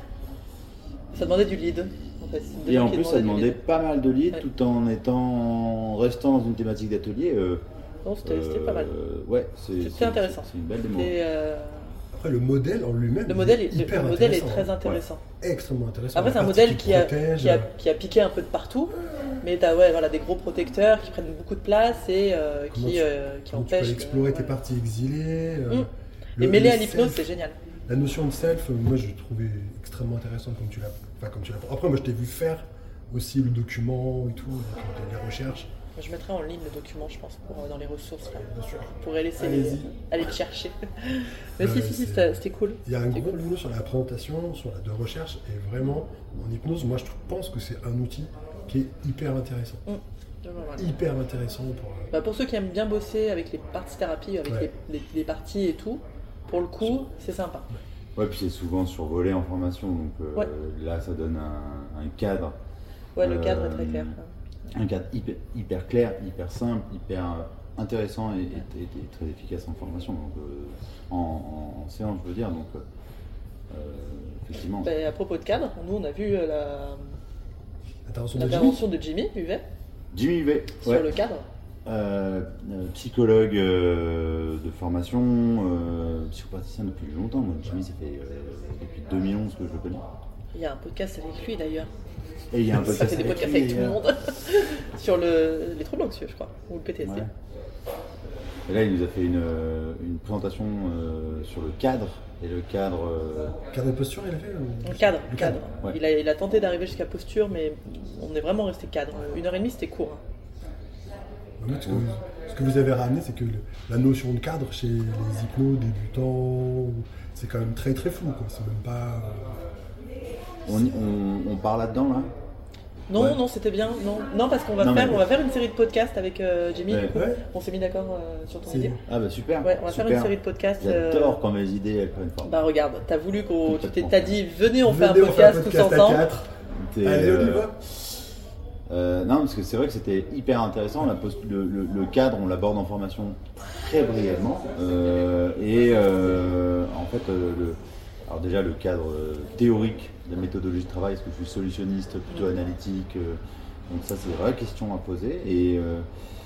Ça demandait du lead. En fait. C'est des Et gens en qui plus, ça demandaient du demandait lead. pas mal de leads Ouais. tout en étant restant dans une thématique d'atelier. euh, Non, c'était c'était pas mal. euh, Ouais, c'est C'était c'est- intéressant. C'est une belle démo. C'était, euh, Après, le modèle en lui-même, Le modèle, est, est hyper le modèle est intéressant. très intéressant. Extrêmement intéressant. Après, La c'est un partie modèle qui a, protège, qui, a, qui a piqué un peu de partout, mais t'as ouais, voilà, des gros protecteurs qui prennent beaucoup de place et euh, Comment qui, tu- euh, qui comment tu peux empêchent. de- explorer tes ouais. parties exilées. euh, Mm. le- Et mêlé le à l'hypnose, self. c'est génial. La notion de self, euh, moi je l'ai trouvé extrêmement intéressante comme tu l'as. Enfin, comme tu l'as. Après, moi je t'ai vu faire aussi le document et tout, avec les recherches. Je mettrai en ligne le document, je pense, pour, euh, dans les ressources. Là. Bien sûr. Je pourrais laisser Allez-y. les, aller le chercher. Mais Ouais, si, si, si, c'est- c'était c'était cool. Il y a un C'était gros cool. boulot sur la présentation, sur la de recherche, et vraiment, en hypnose, moi je pense que c'est un outil qui est hyper intéressant. Mm. Vraiment, voilà. Hyper intéressant pour. euh, Bah, pour ceux qui aiment bien bosser avec les parties thérapie, avec Ouais. les, les- les parties et tout, pour le coup, c'est sympa. Ouais, puis c'est souvent survolé en formation, donc euh, Ouais. là ça donne un, un cadre. Ouais, le Euh, cadre est très clair. Un cadre hyper, hyper clair, hyper simple, hyper euh, intéressant et, et- et- et très efficace en formation, donc euh, en, en- en séance, je veux dire. Donc, euh, euh, effectivement. Bah, à propos de cadre, nous on a vu euh, la- Intervention de Jimmy. l'intervention de Jimmy Huvet, Jimmy Huvet, sur ouais. le cadre. Euh, euh, psychologue euh, de formation, euh, psychopraticien depuis longtemps. Moi, Jimmy, ça fait euh, depuis deux mille onze que je le connais. Il y a un podcast avec lui d'ailleurs. Et il y a un Ça podcast fait des avec podcasts lui, avec tout le euh, monde sur le, les troubles anxieux, je crois, ou le P T S D. Ouais. Et là, il nous a fait une, euh, une présentation euh, sur le cadre. Et le cadre. euh, Cadre de posture, il a fait ou- Le cadre, Le cadre. Ouais. Il, a, il a tenté d'arriver jusqu'à posture, mais on est vraiment resté cadre. Une heure et demie, c'était court. hein. Oui, ce, que vous, ce que vous avez ramené, c'est que le- la notion de cadre chez les hypnos débutants, c'est quand même très très flou. Quoi. C'est même pas. on, on, on part là-dedans, là. Non, Ouais. non, c'était bien. Non, non parce qu'on va Non, faire, mais- on va faire une série de podcasts avec euh, Jamie. Ouais. du coup. Ouais. On s'est mis d'accord euh, sur ton C'est- idée. Ah, bah super. Ouais, on va super. faire une série de podcasts. euh, J'adore quand mes idées elles prennent forme. Bah regarde, t'as voulu qu'on, tu t'es, Complètement. t'as dit venez on fait un Venez, on fait un podcast, podcast tous à ensemble. quatre. T'es, Allez, on y euh, va. Euh, non, parce que c'est vrai que c'était hyper intéressant. La post- le, le- le cadre, on l'aborde en formation très brièvement. Euh, et euh, en fait, euh, le, alors déjà le cadre euh, théorique de la méthodologie de travail, est-ce que je suis solutionniste, plutôt analytique euh, donc ça, c'est des vraies questions à poser. Et, euh,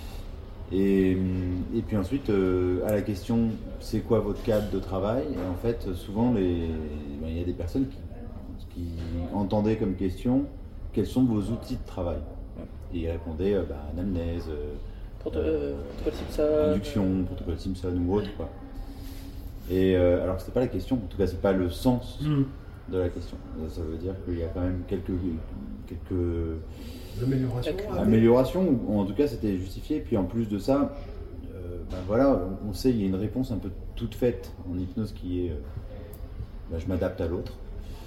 et, et puis ensuite, euh, à la question, c'est quoi votre cadre de travail? Et en fait, souvent, les- ben, il y a des personnes qui, qui entendaient comme question, quels sont vos outils de travail? Et ils répondaient, euh, bah, anamnèse, euh, Proto- euh, euh, protocole Simpson. induction, protocole Simpson ou autre, quoi. Et euh, alors que c'était pas la question, en tout cas c'est pas le sens Mmh. de la question. Ça veut dire qu'il y a quand même quelques, quelques L'amélioration. D'accord. ah, améliorations, ou en tout cas c'était justifié. Puis en plus de ça, euh, ben voilà, on, on sait il y a une réponse un peu toute faite en hypnose qui est, euh, ben, je m'adapte à l'autre.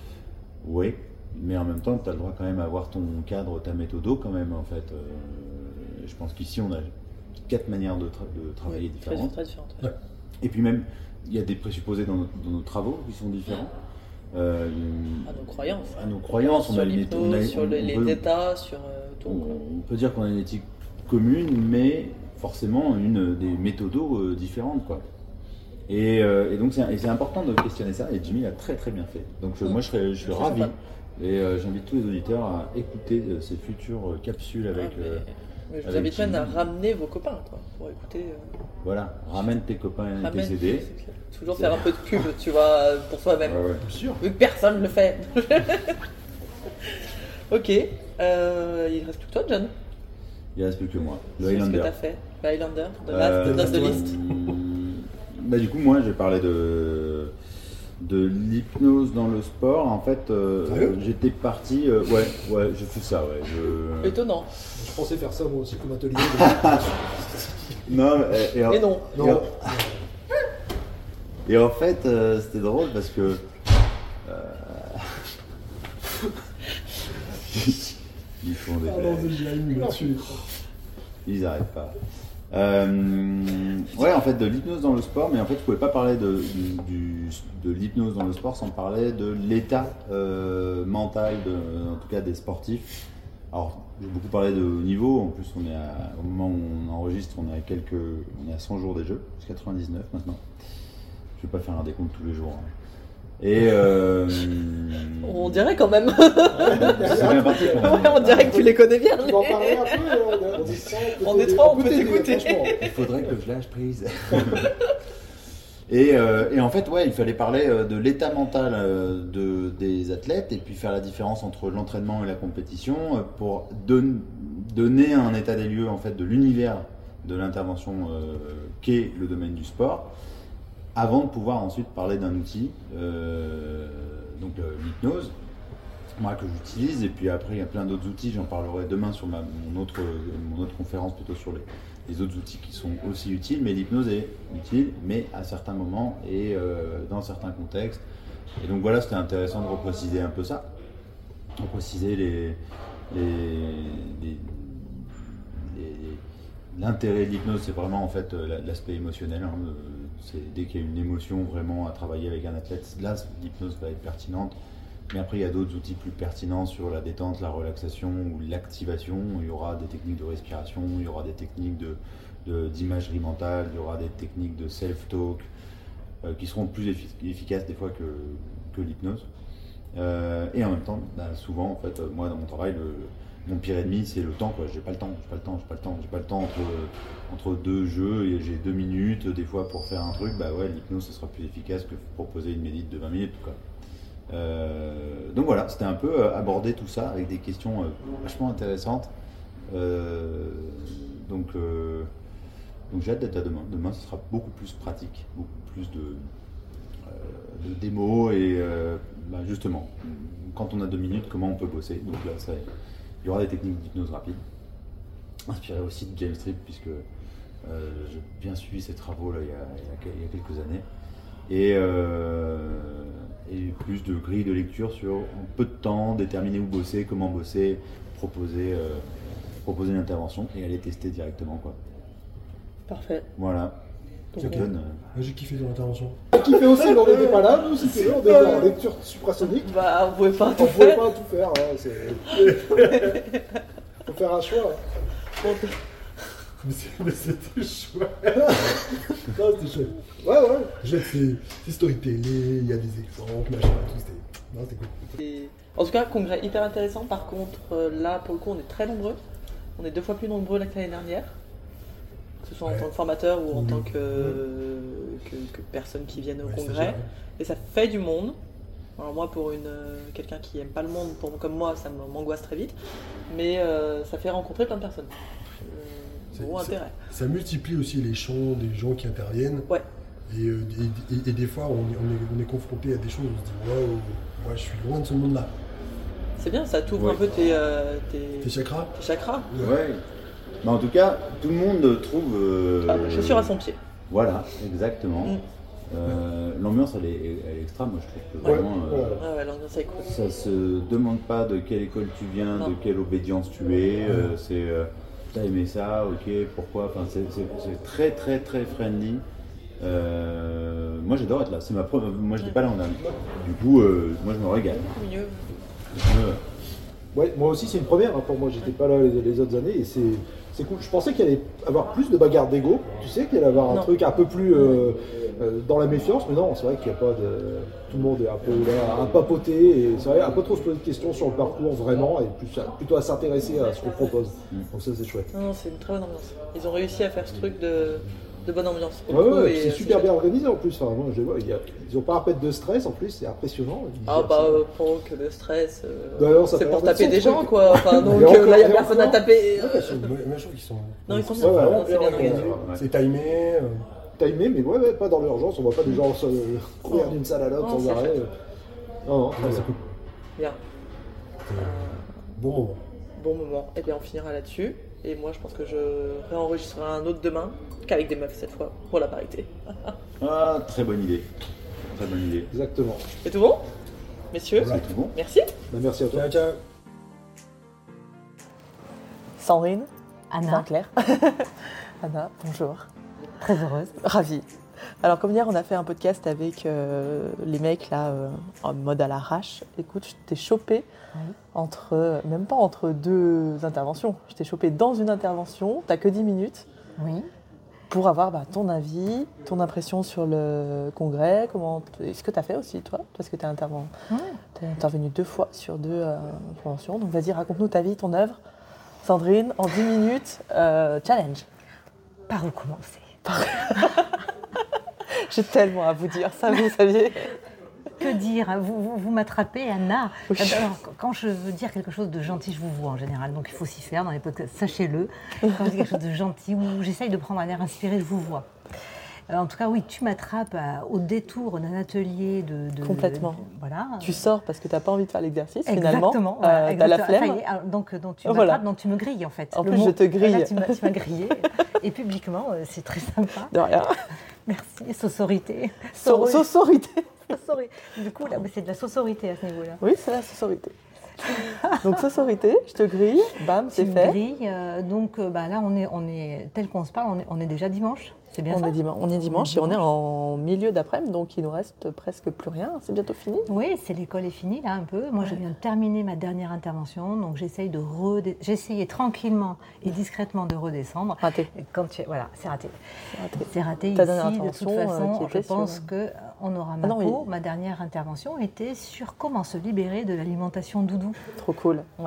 Oui, mais en même temps tu as le droit quand même à avoir ton cadre, ta méthodo quand même en fait. Euh, je pense qu'ici on a quatre manières de, tra- de travailler Oui, très, différentes. très différentes. Ouais. Et puis même, il y a des présupposés dans nos, dans nos travaux qui sont différents. Euh, À nos croyances. à nos croyances, on Sur a une éthique- on a- l'hypnose, sur on- les, on les peut- états, sur euh, tout. quoi. on, on peut dire qu'on a une éthique commune, mais forcément une des méthodos euh, différentes, quoi. Et, euh, et donc c'est, et c'est important de questionner ça. Et Jimmy l'a très très bien fait. Donc je- Mm. moi je, serais, je suis Très ravi. sympa. Et euh, j'invite tous les auditeurs à écouter euh, ces futures euh, capsules avec. Ah, mais, euh, mais je vous avec invite même à Jimmy. ramener vos copains quoi, pour écouter. euh, Voilà, ramène tes copains et tes ramène- C D. c'est clair. Toujours faire un peu de pub, tu vois, pour soi-même. Ouais, ouais. Bien sûr. Vu que personne ne le fait. Ok. Euh, il reste plus que toi, John. Il reste plus que moi. Le C'est ce que Highlander. t'as fait. Le Highlander, de Euh, last, last de ouais. liste. Bah, du coup, moi, j'ai parlé de, de l'hypnose dans le sport. En fait, euh, Sérieux j'étais parti. euh, ouais, ouais, j'ai fait ça, ouais. Je... Étonnant. Je pensais faire ça moi aussi comme atelier. Non, et, et en, Et non. et en- et en fait, euh, c'était drôle parce que. euh, Ils font des Ah non, blagues. j'ai une là-dessus. Ils n'arrêtent pas. Euh, ouais, en fait, de l'hypnose dans le sport, mais en fait, je pouvais pas parler de, du, du- de l'hypnose dans le sport sans parler de l'état euh, mental, de, en tout cas des sportifs. Alors, j'ai beaucoup parlé de haut niveau. En plus, on est à- au moment où on enregistre, on est à quelques, on est à cent jours des Jeux, jusqu'à quatre-vingt-dix-neuf maintenant. Je vais pas faire un décompte tous les jours. hein. Et euh, On dirait quand même. c'est bien parti quand même. Ouais, on dirait que tu les connais bien. Tu vas en parler un peu euh, on est cinq, On est trois, on peut t'aider, t'écouter. franchement. Il faudrait que je lâche prise. et, euh, et en fait, ouais, il fallait parler euh, de l'état mental euh, de, des athlètes et puis faire la différence entre l'entraînement et la compétition euh, pour don- donner un état des lieux en fait de l'univers de l'intervention euh, qu'est le domaine du sport, avant de pouvoir ensuite parler d'un outil, euh, donc euh, l'hypnose, moi que j'utilise, et puis après il y a plein d'autres outils, j'en parlerai demain sur ma, mon, autre, mon autre conférence plutôt sur les, les autres outils qui sont aussi utiles, mais l'hypnose est utile, mais à certains moments et euh, dans certains contextes. Et donc voilà, c'était intéressant de repréciser un peu ça, repréciser les, les, les, les- l'intérêt de l'hypnose, c'est vraiment en fait euh, l'aspect émotionnel. hein, euh, c'est dès qu'il y a une émotion vraiment à travailler avec un athlète, là l'hypnose va être pertinente. Mais après, il y a d'autres outils plus pertinents sur la détente, la relaxation ou l'activation. Il y aura des techniques de respiration, il y aura des techniques de, de- d'imagerie mentale, il y aura des techniques de self-talk euh, qui seront plus effi- efficaces des fois que, que l'hypnose. Euh, et en même temps, bah, souvent, en fait, euh, moi dans mon travail, le, mon pire ennemi, c'est le temps, quoi. J'ai pas le temps, j'ai pas le temps, j'ai pas le temps, j'ai pas le temps entre, entre deux jeux et j'ai deux minutes des fois pour faire un truc. Bah ouais, l'hypnose, ça sera plus efficace que proposer une médite de vingt minutes, quoi. Euh, donc voilà, c'était un peu euh, aborder tout ça avec des questions euh, vachement intéressantes. Euh, donc, euh, donc j'ai hâte d'être à demain. Demain, ce sera beaucoup plus pratique, beaucoup plus de, euh, de démos et euh, bah, justement, quand on a deux minutes, comment on peut bosser. Donc là, ça, il y aura des techniques d'hypnose rapide, inspirées aussi de James Tripp, puisque euh, j'ai bien suivi ses travaux là, il, y a, il, y a, il y a quelques années. Et, euh, et plus de grilles de lecture sur en peu de temps, déterminer où bosser, comment bosser, proposer, euh, proposer une intervention et aller tester directement, quoi. Parfait. Voilà. Ok. Ça donne, euh, Moi, j'ai kiffé dans l'intervention. J'ai kiffé aussi, mais on n'était pas là, nous, c'était là, on était en lecture suprasonique. Bah, on pouvait pas tout On pouvait faire. pas tout faire, hein, c'est... Faut faire un choix. Hein. Mais, c'est- mais c'était chouette. Non, c'était chouette. Ouais, ouais. Chouette, c'est, c'est storytelling, il y a des exemples, machin, tout. C'était, non, c'était cool. Et- En tout cas, congrès hyper intéressant. Par contre, euh, là, pour le coup, on est très nombreux. On est deux fois plus nombreux là que l'année dernière. Que ce soit en Ouais. tant que formateur ou en Oui. tant que, que, que personnes qui viennent au Ouais, congrès. stagiaire. Et ça fait du monde. Alors moi, pour une, euh, quelqu'un qui aime pas le monde, pour, comme moi, ça m'angoisse très vite. Mais euh, ça fait rencontrer plein de personnes. Euh, C'est- gros c'est- intérêt. Ça multiplie aussi les champs des gens qui interviennent. Ouais. Et, euh, et, et- et des fois, on, est- on est, on est confronté à des choses où on se dit waouh, moi je suis loin de ce monde-là. C'est bien, ça t'ouvre Ouais. un peu tes, euh, tes, Tes chakras. tes chakras. ouais. Mais en tout cas, tout le monde trouve. euh, Ah, chaussure à son pied. Voilà, exactement. Mm. Euh, l'ambiance, elle est, elle est extra, moi je trouve que Ouais, vraiment. euh, ouais. Ah ouais, l'ambiance est cool. Ça se demande pas de quelle école tu viens, Non. de quelle obédience tu es. euh, c'est euh, t'as aimé ça, ok, pourquoi. Enfin, c'est, c'est, c'est très très très friendly. Euh, moi j'adore être là. C'est ma première. Moi j'étais pas là en dernier. Du coup, euh, moi je me régale. Mieux. Je me- Ouais, moi aussi, c'est une première hein, pour moi. J'étais pas là les, les autres années et c'est, c'est cool. Je pensais qu'il allait avoir plus de bagarres d'ego. Tu sais qu'il allait avoir un Non. truc un peu plus euh, euh, dans la méfiance, mais non, c'est vrai qu'il n'y a pas de. Tout le monde est un peu là à papoter et c'est vrai, à pas trop se poser de questions sur le parcours vraiment et plus, plutôt à s'intéresser à ce qu'on propose. Donc ça, c'est chouette. Non, non, c'est une très bonne ambiance. Ils ont réussi à faire ce truc de, de bonne ambiance. pour Ouais, le coup, ouais, et puis c'est c'est super chouette. bien organisé en plus. Enfin, moi, je les vois, il y a- ils ont pas un pet de stress en plus, c'est impressionnant. Ils Ah gèrent bah, ça. euh, pour que le stress, euh, Bah non, ça c'est fait pour un peu taper son des truc. gens, quoi. Enfin, donc Et euh, encore, là, il n'y a et personne à encore. taper. Ouais, je, moi, moi, je trouve qu'ils sont. Non, ils sont c'est bien, vraiment c'est bien organisé. organisé. Ouais. C'est timé. euh, Timé, mais ouais, ouais, pas dans l'urgence, on voit pas des gens se courir Non. d'une salle à l'autre Non, sans c'est arrêt. chouette. Non, non, très ouais, bien. c'est cool. Bien. Bon moment. Bon moment. Et bien, on finira là-dessus. Et moi, je pense que je réenregistrerai un autre demain, qu'avec des meufs cette fois, pour la parité. Ah, très bonne idée. Très bonne idée. Exactement. C'est tout bon, messieurs? Voilà. C'est tout bon. Merci. Bah, merci à toi. Ciao, ciao. Sandrine. Anna, Claire. Anna, bonjour. très heureuse. Ravie. Alors comme hier on a fait un podcast avec euh, les mecs là euh, en mode à l'arrache, écoute, je t'ai chopé Oui. entre, même pas entre deux interventions, je t'ai chopé dans une intervention, t'as que dix minutes Oui. pour avoir bah, ton avis, ton impression sur le congrès, comment, est-ce que t'as fait aussi toi, parce que t'es intervenu, Ouais. t'es intervenu deux fois sur deux euh, interventions, donc vas-y raconte-nous ta vie, ton œuvre. Sandrine, en dix minutes, euh, challenge. Par où commencer? J'ai tellement à vous dire, ça vous saviez. Que dire? Vous, vous, vous m'attrapez, Anna. Oui. Alors, quand je veux dire quelque chose de gentil, je vous vois en général, donc il faut s'y faire dans les podcasts, sachez-le. Quand je dis quelque chose de gentil ou j'essaye de prendre un air inspiré, je vous vois. Euh, En tout cas, oui, tu m'attrapes à- au détour d'un atelier de, de- Complètement. de- voilà. Tu sors parce que t'as pas envie de faire l'exercice finalement. Exactement. Euh, voilà, t'as la exactement. flemme. Ça y est, alors, donc, donc tu m'attrapes, Voilà. donc tu me grilles en fait. En Le plus, je te grille. Là, tu m'as tu m'as grillé. Et publiquement, euh, c'est très sympa. De rien. Merci. Sausorité. So- Sausorité. Sausorité. Du coup, là, c'est de la sausorité à ce niveau-là. Oui, c'est la sausorité. Donc sausorité, je te grille, bam, c'est Tu me fait. grilles, euh, donc euh, bah, là, on est, on est, tel qu'on se parle, on est, on est déjà dimanche. C'est bien On ça? est, dimanche, on est dimanche et on est en milieu d'après-midi, donc il nous reste presque plus rien. C'est bientôt fini. Oui, c'est l'école est finie là un peu. Moi, je viens de terminer ma dernière intervention, donc j'essaye de redé- j'essayais tranquillement et discrètement de redescendre. Raté. Et Quand tu... Voilà, c'est raté. C'est raté. C'est raté Ta ici. dernière De toute intervention, euh, façon, qui je était pense sur- qu'on aura ma Ah non, peau. oui. Ma dernière intervention était sur comment se libérer de l'alimentation doudou. Trop cool. Ouais.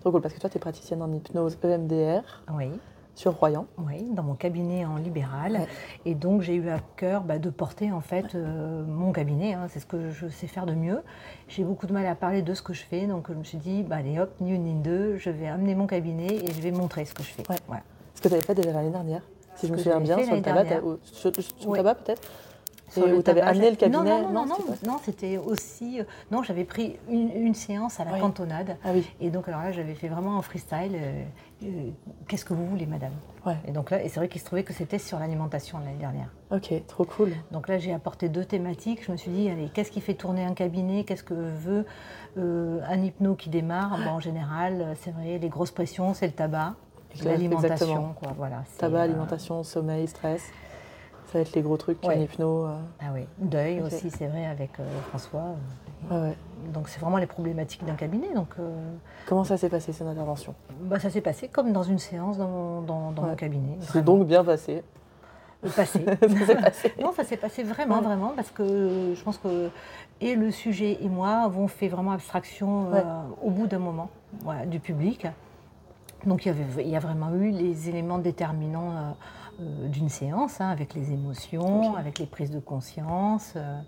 Trop cool, parce que toi, tu es praticienne en hypnose E M D R Oui. sur Royan. Oui, dans mon cabinet en libéral. Ouais. Et donc, j'ai eu à cœur bah, de porter en fait euh, mon cabinet. Hein, c'est ce que je sais faire de mieux. J'ai beaucoup de mal à parler de ce que je fais. Donc, je me suis dit, bah, allez hop, ni une ni deux, je vais amener mon cabinet et je vais montrer ce que je fais. Ouais. Voilà. Ce que tu avais fait déjà l'année dernière, si je me que souviens j'avais bien, fait sur le l'année tabac, dernière. t'as- ou- sur, sur le Oui. tabac peut-être. Sur Et le où tu avais tabac, amené le j'ai- cabinet. Non, non, non, non, c'était non, pas- non, c'était aussi. euh, non, j'avais pris une, une séance à la Oui. cantonade. Ah oui, Et donc, alors là, j'avais fait vraiment en freestyle. euh, euh, Qu'est-ce que vous voulez, madame? ouais. Et donc là, et c'est vrai qu'il se trouvait que c'était sur l'alimentation l'année dernière. Ok, trop cool. Donc là, j'ai apporté deux thématiques. Je me suis dit, allez, qu'est-ce qui fait tourner un cabinet? Qu'est-ce que veut euh, un hypno qui démarre? Bon, en général, c'est vrai, les grosses pressions, c'est le tabac, Exactement. l'alimentation, quoi. Voilà. c'est, Tabac, euh, alimentation, sommeil, stress. Ça va être les gros trucs Ouais. en hypno. euh. Ah oui, deuil Ok. aussi, c'est vrai, avec euh, François. Ouais, ouais. Donc c'est vraiment les problématiques d'un cabinet. Donc euh, Comment ça s'est passé, cette intervention? bah, ça s'est passé comme dans une séance dans mon, dans, dans Ouais. mon cabinet. C'est vraiment. donc bien passé. Le passé. Ça s'est passé. Non, ça s'est passé vraiment, Ouais. vraiment, parce que je pense que et le sujet et moi avons fait vraiment abstraction euh, Ouais. au bout d'un moment voilà, du public. Donc il y, avait, il y a vraiment eu les éléments déterminants euh, euh, d'une séance, hein, avec les émotions, Ok. avec les prises de conscience. euh.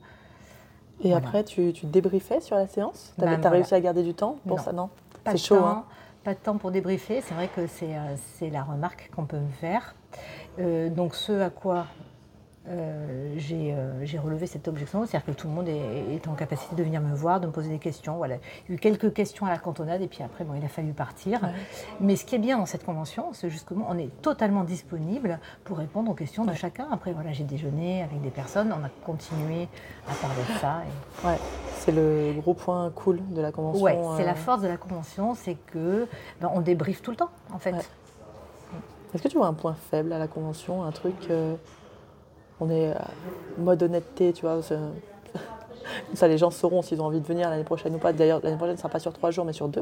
Et Voilà. après, tu, tu débriefais sur la séance? T'as Bah, t'as voilà. réussi à garder du temps pour Non. ça? Non. Pas C'est de chaud, temps, hein. Pas de temps pour débriefer, c'est vrai que c'est euh, c'est la remarque qu'on peut me faire. Euh, donc ce à quoi euh, j'ai euh, j'ai relevé cette objection, c'est-à-dire que tout le monde est, est en capacité de venir me voir, de me poser des questions. Voilà. Il y a eu quelques questions à la cantonade et puis après, bon, il a fallu partir. Ouais. Mais ce qui est bien dans cette convention, c'est justement on est totalement disponible pour répondre aux questions de chacun. Après, voilà, j'ai déjeuné avec des personnes, on a continué à parler de ça. et- Ouais. C'est le gros point cool de la convention. Ouais, c'est euh. la force de la convention, c'est que ben, on débriefe tout le temps, en fait. Ouais. Est-ce que tu vois un point faible à la convention, un truc euh, on est euh, mode honnêteté, tu vois. c'est- Comme ça, les gens sauront s'ils ont envie de venir l'année prochaine ou pas. D'ailleurs, l'année prochaine ne sera pas sur trois jours, mais sur deux.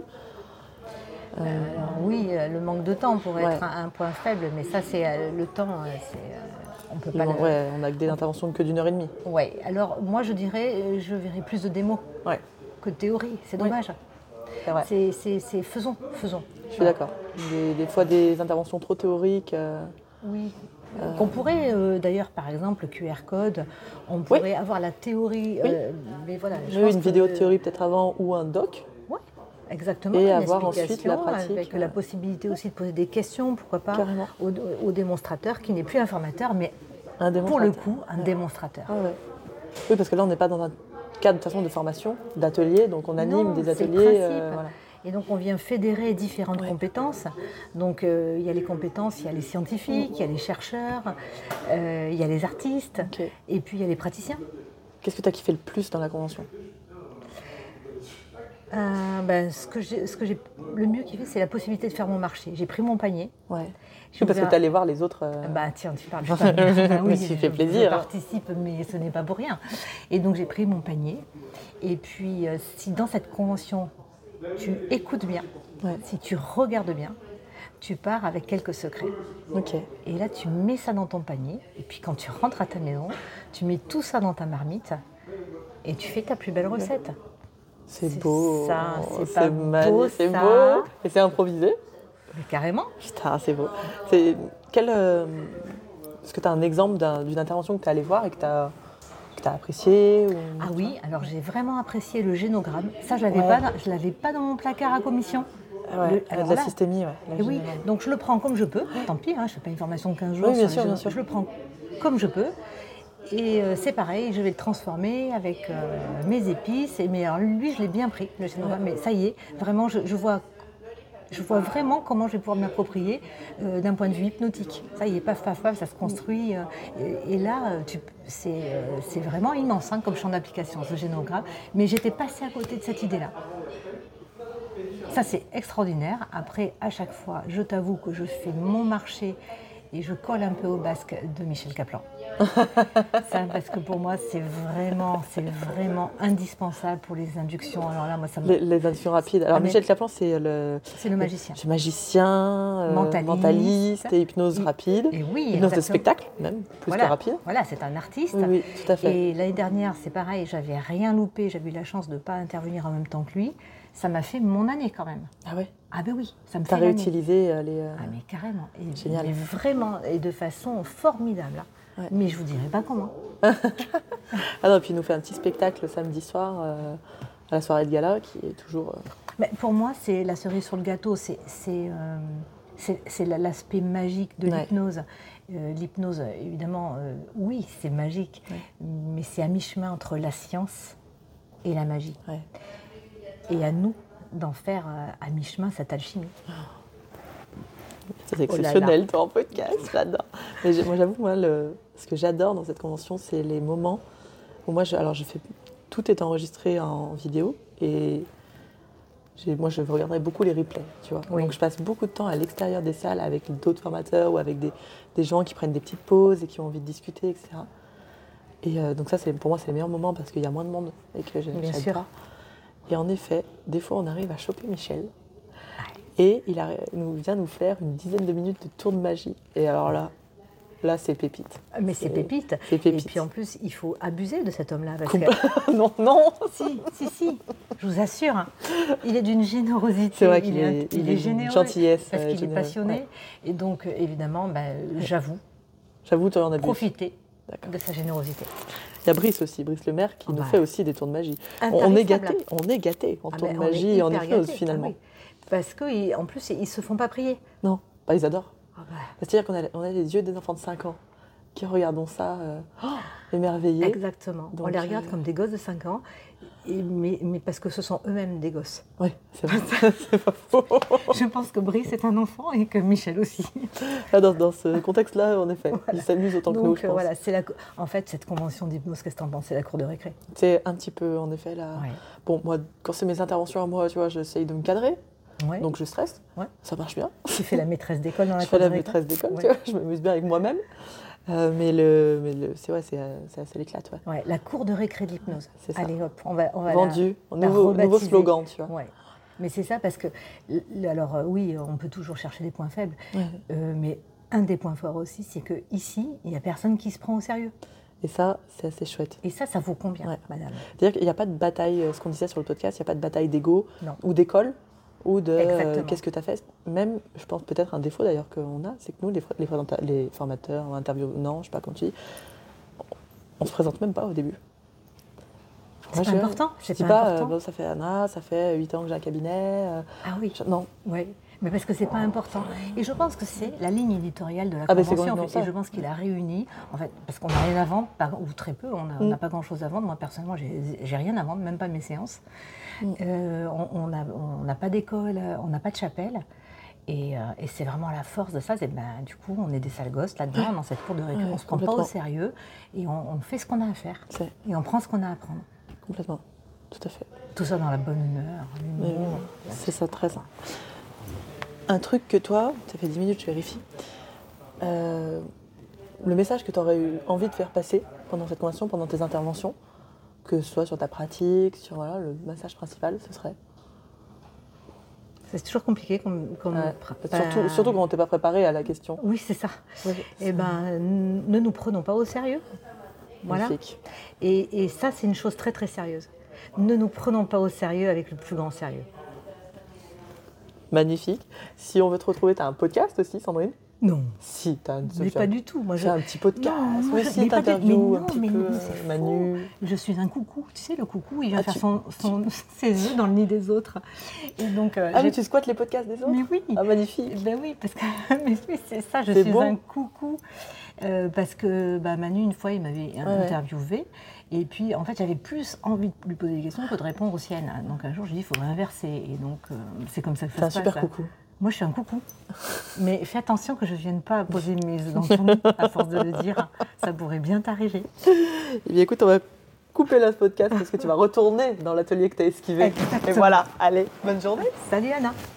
Euh, Alors oui, euh, le manque de temps pourrait Ouais. être un, un point faible, mais ça, c'est euh, le temps, euh, c'est, euh, on peut pas. non, le- ouais, on a que des interventions que d'une heure et demie. Ouais. Alors moi, je dirais, euh, je verrais plus de démos Ouais, que de théorie. C'est Oui. dommage. c'est vrai. C'est, c'est, c'est faisons, faisons. Je suis d'accord. Des, des fois, des interventions trop théoriques. euh, Oui. Qu'on pourrait, euh, d'ailleurs, par exemple, le Q R code, on pourrait avoir la théorie, Oui. euh, mais voilà. je J'ai eu pense une que- vidéo de théorie peut-être avant ou un doc. Ouais, exactement. Et une avoir ensuite explication la pratique, avec euh. la possibilité aussi de poser des questions, pourquoi pas, Carrément. au, au démonstrateur qui n'est plus informateur, mais Un pour le démonstrateur. coup, un démonstrateur. Ah ouais. Oui, parce que là, on n'est pas dans un cadre de, toute façon, de formation, d'atelier, donc on anime Non, des c'est le ateliers. principe. euh, voilà. Et donc, on vient fédérer différentes Ouais. compétences. Donc, euh, il y a les compétences, il y a les scientifiques, il y a les chercheurs, euh, il y a les artistes, Ok. et puis il y a les praticiens. Qu'est-ce que tu as kiffé le plus dans la convention? Euh, ben, ce que j'ai, ce que j'ai le mieux kiffé, c'est la possibilité de faire mon marché. J'ai pris mon panier. Ouais. J'ai Oui, parce que ouvert- tu allé voir les autres. euh, Bah tiens, tu parles du panier. Ah Mais ça fait je- plaisir, Je hein. participe, mais ce n'est pas pour rien. Et donc j'ai pris mon panier. Et puis, euh, si dans cette convention, tu écoutes bien, Ouais. si tu regardes bien, tu pars avec quelques secrets. Ok. Et là, tu mets ça dans ton panier. Et puis quand tu rentres à ta maison, tu mets tout ça dans ta marmite et tu fais ta plus belle recette. C'est C'est beau. ça, c'est pas beau, magnifique, c'est ça. beau. Et c'est improvisé. Mais carrément. Putain, c'est beau. C'est quel euh, Est-ce que tu as un exemple d'un- d'une intervention que tu es allé voir et que tu as apprécié ou... Ah oui, alors j'ai vraiment apprécié le génogramme. Ça, je l'avais Ouais. pas, dans- je l'avais pas dans mon placard à commission. Ah ouais, Le- avec alors de la là- systémie, ouais. la Et oui, général. donc je le prends comme je peux. Tant pis, hein, je ne fais pas une formation de quinze jours. Oui, bien sur sûr, les bien géno- sûr. Je le prends comme je peux. Et euh, c'est pareil, je vais le transformer avec euh, mes épices. Et, mais alors lui, je l'ai bien pris, le génogramme. Mais ça y est, vraiment, je, je vois, je vois vraiment comment je vais pouvoir m'approprier euh, d'un point de vue hypnotique. Ça y est, paf, paf, paf, ça se construit. euh, et, et là, euh, tu- c'est euh, c'est vraiment immense hein, comme champ d'application, ce génogramme. Mais j'étais passée à côté de cette idée-là. Ça, c'est extraordinaire. Après, à chaque fois, je t'avoue que je fais mon marché et je colle un peu au basque de Michel Kaplan. Ça, parce que pour moi, c'est vraiment, c'est vraiment indispensable pour les inductions. Alors là, moi, ça me... Les, les inductions rapides. Alors, Ah, mais- Michel Kaplan, c'est le. C'est le magicien. C'est magicien, euh, Mentaliste. mentaliste et hypnose Et- rapide. Et oui, Hypnose de exactement. spectacle, même, plus Voilà, que rapide. voilà, c'est un artiste. Oui, oui, tout à fait. Et l'année dernière, c'est pareil, j'avais rien loupé, j'avais eu la chance de ne pas intervenir en même temps que lui. ça m'a fait mon année quand même. Ah ouais. Ah ben oui, ça me T'as fait l'année. réutilisé euh, les. euh, Ah mais carrément. Et, Génial. mais vraiment, et de façon formidable. hein. Ouais. Mais je vous dirai pas comment. Ah non, puis il nous fait un petit spectacle le samedi soir euh, à la soirée de gala qui est toujours. euh, Mais pour moi, c'est la cerise sur le gâteau, c'est c'est, euh, c'est- c'est la- l'aspect magique de Ouais. l'hypnose. Euh, l'hypnose, évidemment, euh, oui, c'est magique, Ouais. mais c'est à mi-chemin entre la science et la magie. Ouais. Et à nous d'en faire euh, à mi-chemin cette alchimie. Ça, c'est Oh là là. exceptionnel, toi, en podcast, j'adore. Mais j'ai- moi, j'avoue, moi, le, ce que j'adore dans cette convention, c'est les moments où moi, je, alors, je fais, tout est enregistré en vidéo et j'ai- moi, je regarderai beaucoup les replays, tu vois. Oui. Donc, je passe beaucoup de temps à l'extérieur des salles avec d'autres formateurs ou avec des, des gens qui prennent des petites pauses et qui ont envie de discuter, et cetera. Et euh, donc ça, c'est, pour moi, c'est les meilleurs moments parce qu'il y a moins de monde et que j'ai- Bien j'aime sûr. pas. Et en effet, des fois, on arrive à choper Michel. Et il a, nous vient nous faire une dizaine de minutes de tour de magie. Et alors là, là c'est pépite. Mais c'est pépite. C'est pépite. Et puis en plus, il faut abuser de cet homme-là. Parce que, Compl- non, non. si, si, si, je vous assure, hein, il est d'une générosité. C'est vrai qu'il il est, il il est est généreux. d'une gentillesse. Parce euh, qu'il est généreuse. passionné. Ouais. Et donc, euh, évidemment, bah, j'avoue, J'avoue, tu en as profiter D'accord. de sa générosité. Il y a Brice aussi, Brice Le Maire, qui Ah nous bah. fait aussi des tours de magie. On, on est Intarissable. gâtés, on est gâtés en Ah tour ben, de on est magie et en hyper hypnose gâtés, finalement. ah oui. Parce qu'en plus, ils ne se font pas prier. Non, bah, ils adorent. Ah bah, C'est-à-dire qu'on a, on a les yeux des enfants de cinq ans qui regardons ça euh, oh, émerveillés. exactement. on Donc, les regarde euh, comme des gosses de cinq ans, et- mais, mais parce que ce sont eux-mêmes des gosses. Oui, c'est vrai, c'est pas faux. Je pense que Brice est un enfant et que Michel aussi. Là, dans, dans ce contexte-là, en effet, ils s'amusent autant que nous, Donc je euh, pense. voilà, c'est la, co- en fait, cette convention d'hypnose, qu'est-ce que t'en penses? C'est la cour de récré. C'est un petit peu, en effet, là. Ouais. Bon, moi, quand c'est mes interventions à moi, tu vois, j'essaye de me cadrer, Ouais. donc je stresse. Ouais. Ça marche bien. Tu fais la maîtresse d'école dans la Je cour fais de la récré. maîtresse d'école, Ouais. tu vois, je m'amuse bien avec moi-même. Euh, mais le, mais le, c'est vrai, c'est, euh, c'est assez l'éclate, ouais. Ouais, la cour de récré de l'hypnose. C'est ça. Allez hop, on va, on va la- Vendu, la nouveau, nouveau rebaptiser. slogan, tu vois. Ouais. Mais c'est ça parce que, l- alors euh, oui, on peut toujours chercher des points faibles, Ouais. euh, mais un des points forts aussi, c'est que ici, il n'y a personne qui se prend au sérieux. Et ça, c'est assez chouette. Et ça, ça vaut combien, Ouais. madame? C'est-à-dire qu'il n'y a pas de bataille, euh, ce qu'on disait sur le podcast, il n'y a pas de bataille d'ego Non. ou d'école ou de euh, Exactement. qu'est-ce que tu as fait. Même, je pense peut-être un défaut d'ailleurs qu'on a, c'est que nous, les, fr- les, présenta- les formateurs, interviewants, je sais pas comment tu dis, on ne se présente même pas au début. C'est Moi, pas je- important, Je c'est dis pas pas, important. euh, bon, ça fait Anna, ça fait huit ans que j'ai un cabinet. euh, Ah oui, je- non, oui. Mais parce que c'est pas important. Et je pense que c'est la ligne éditoriale de la Ah ben, c'est convention. en complètement fait. Et ça. je pense qu'il a réuni, en fait, parce qu'on n'a rien à vendre, pas- ou très peu, on n'a Mm. n'a pas grand-chose à vendre. Moi, personnellement, j'ai j'ai rien à vendre, même pas mes séances. Mm. Euh, on on n'a on n'a pas d'école, on n'a pas de chapelle. Et, euh, et c'est vraiment la force de ça. C'est ben, du coup, on est des sales gosses là-dedans, dans cette cour de récré. Ouais, on se prend pas complètement. au sérieux et on, on fait ce qu'on a à faire. c'est Et on prend ce qu'on a à prendre. complètement, tout à fait. Tout ça dans la bonne humeur, Mais, l'humour. euh, c'est ça, très ça. Un truc que toi, ça fait dix minutes, je vérifie. Euh, le message que tu aurais eu envie de faire passer pendant cette conversation, pendant tes interventions, que ce soit sur ta pratique, sur voilà, le message principal, ce serait. C'est toujours compliqué comme. comme Ouais. bah, Surtout, surtout quand on t'es pas préparé à la question. Oui, c'est ça. Ouais, Eh ben, n- ne nous prenons pas au sérieux. Voilà. Magnifique. Et, et ça, c'est une chose très très sérieuse. Ne nous prenons pas au sérieux avec le plus grand sérieux. Magnifique. Si on veut te retrouver, tu as un podcast aussi, Sandrine? Non. Si, tu as une Mais pas du tout. Moi, je... C'est un petit podcast. Non, moi, mais je- si, mais pas du- t'interviews mais un non, petit mais peu non, euh, c'est faux. Manu. Je suis un coucou. Tu sais, le coucou, il vient Ah, faire tu- son, son- ses œufs dans le nid des autres. Et donc, euh, Ah, mais j'ai- tu squattes les podcasts des autres? Mais oui. Ah, magnifique. Ben oui, parce que mais oui, c'est ça, je C'est suis beau. un coucou. Euh, parce que bah, Manu, une fois, il m'avait ouais. interviewé. Et puis, en fait, j'avais plus envie de lui poser des questions que de répondre aux siennes. Donc, un jour, j'ai dit, il faudrait inverser. Et donc, euh, c'est comme ça que ça C'est un se super passe. coucou. Moi, je suis un coucou. Mais fais attention que je ne vienne pas poser mes œufs dans ton nid, à force de le dire. Ça pourrait bien t'arriver. Eh bien, écoute, on va couper là ce podcast parce que tu vas retourner dans l'atelier que tu as esquivé. Exactement. Et voilà, allez, bonne journée. Salut, Anna.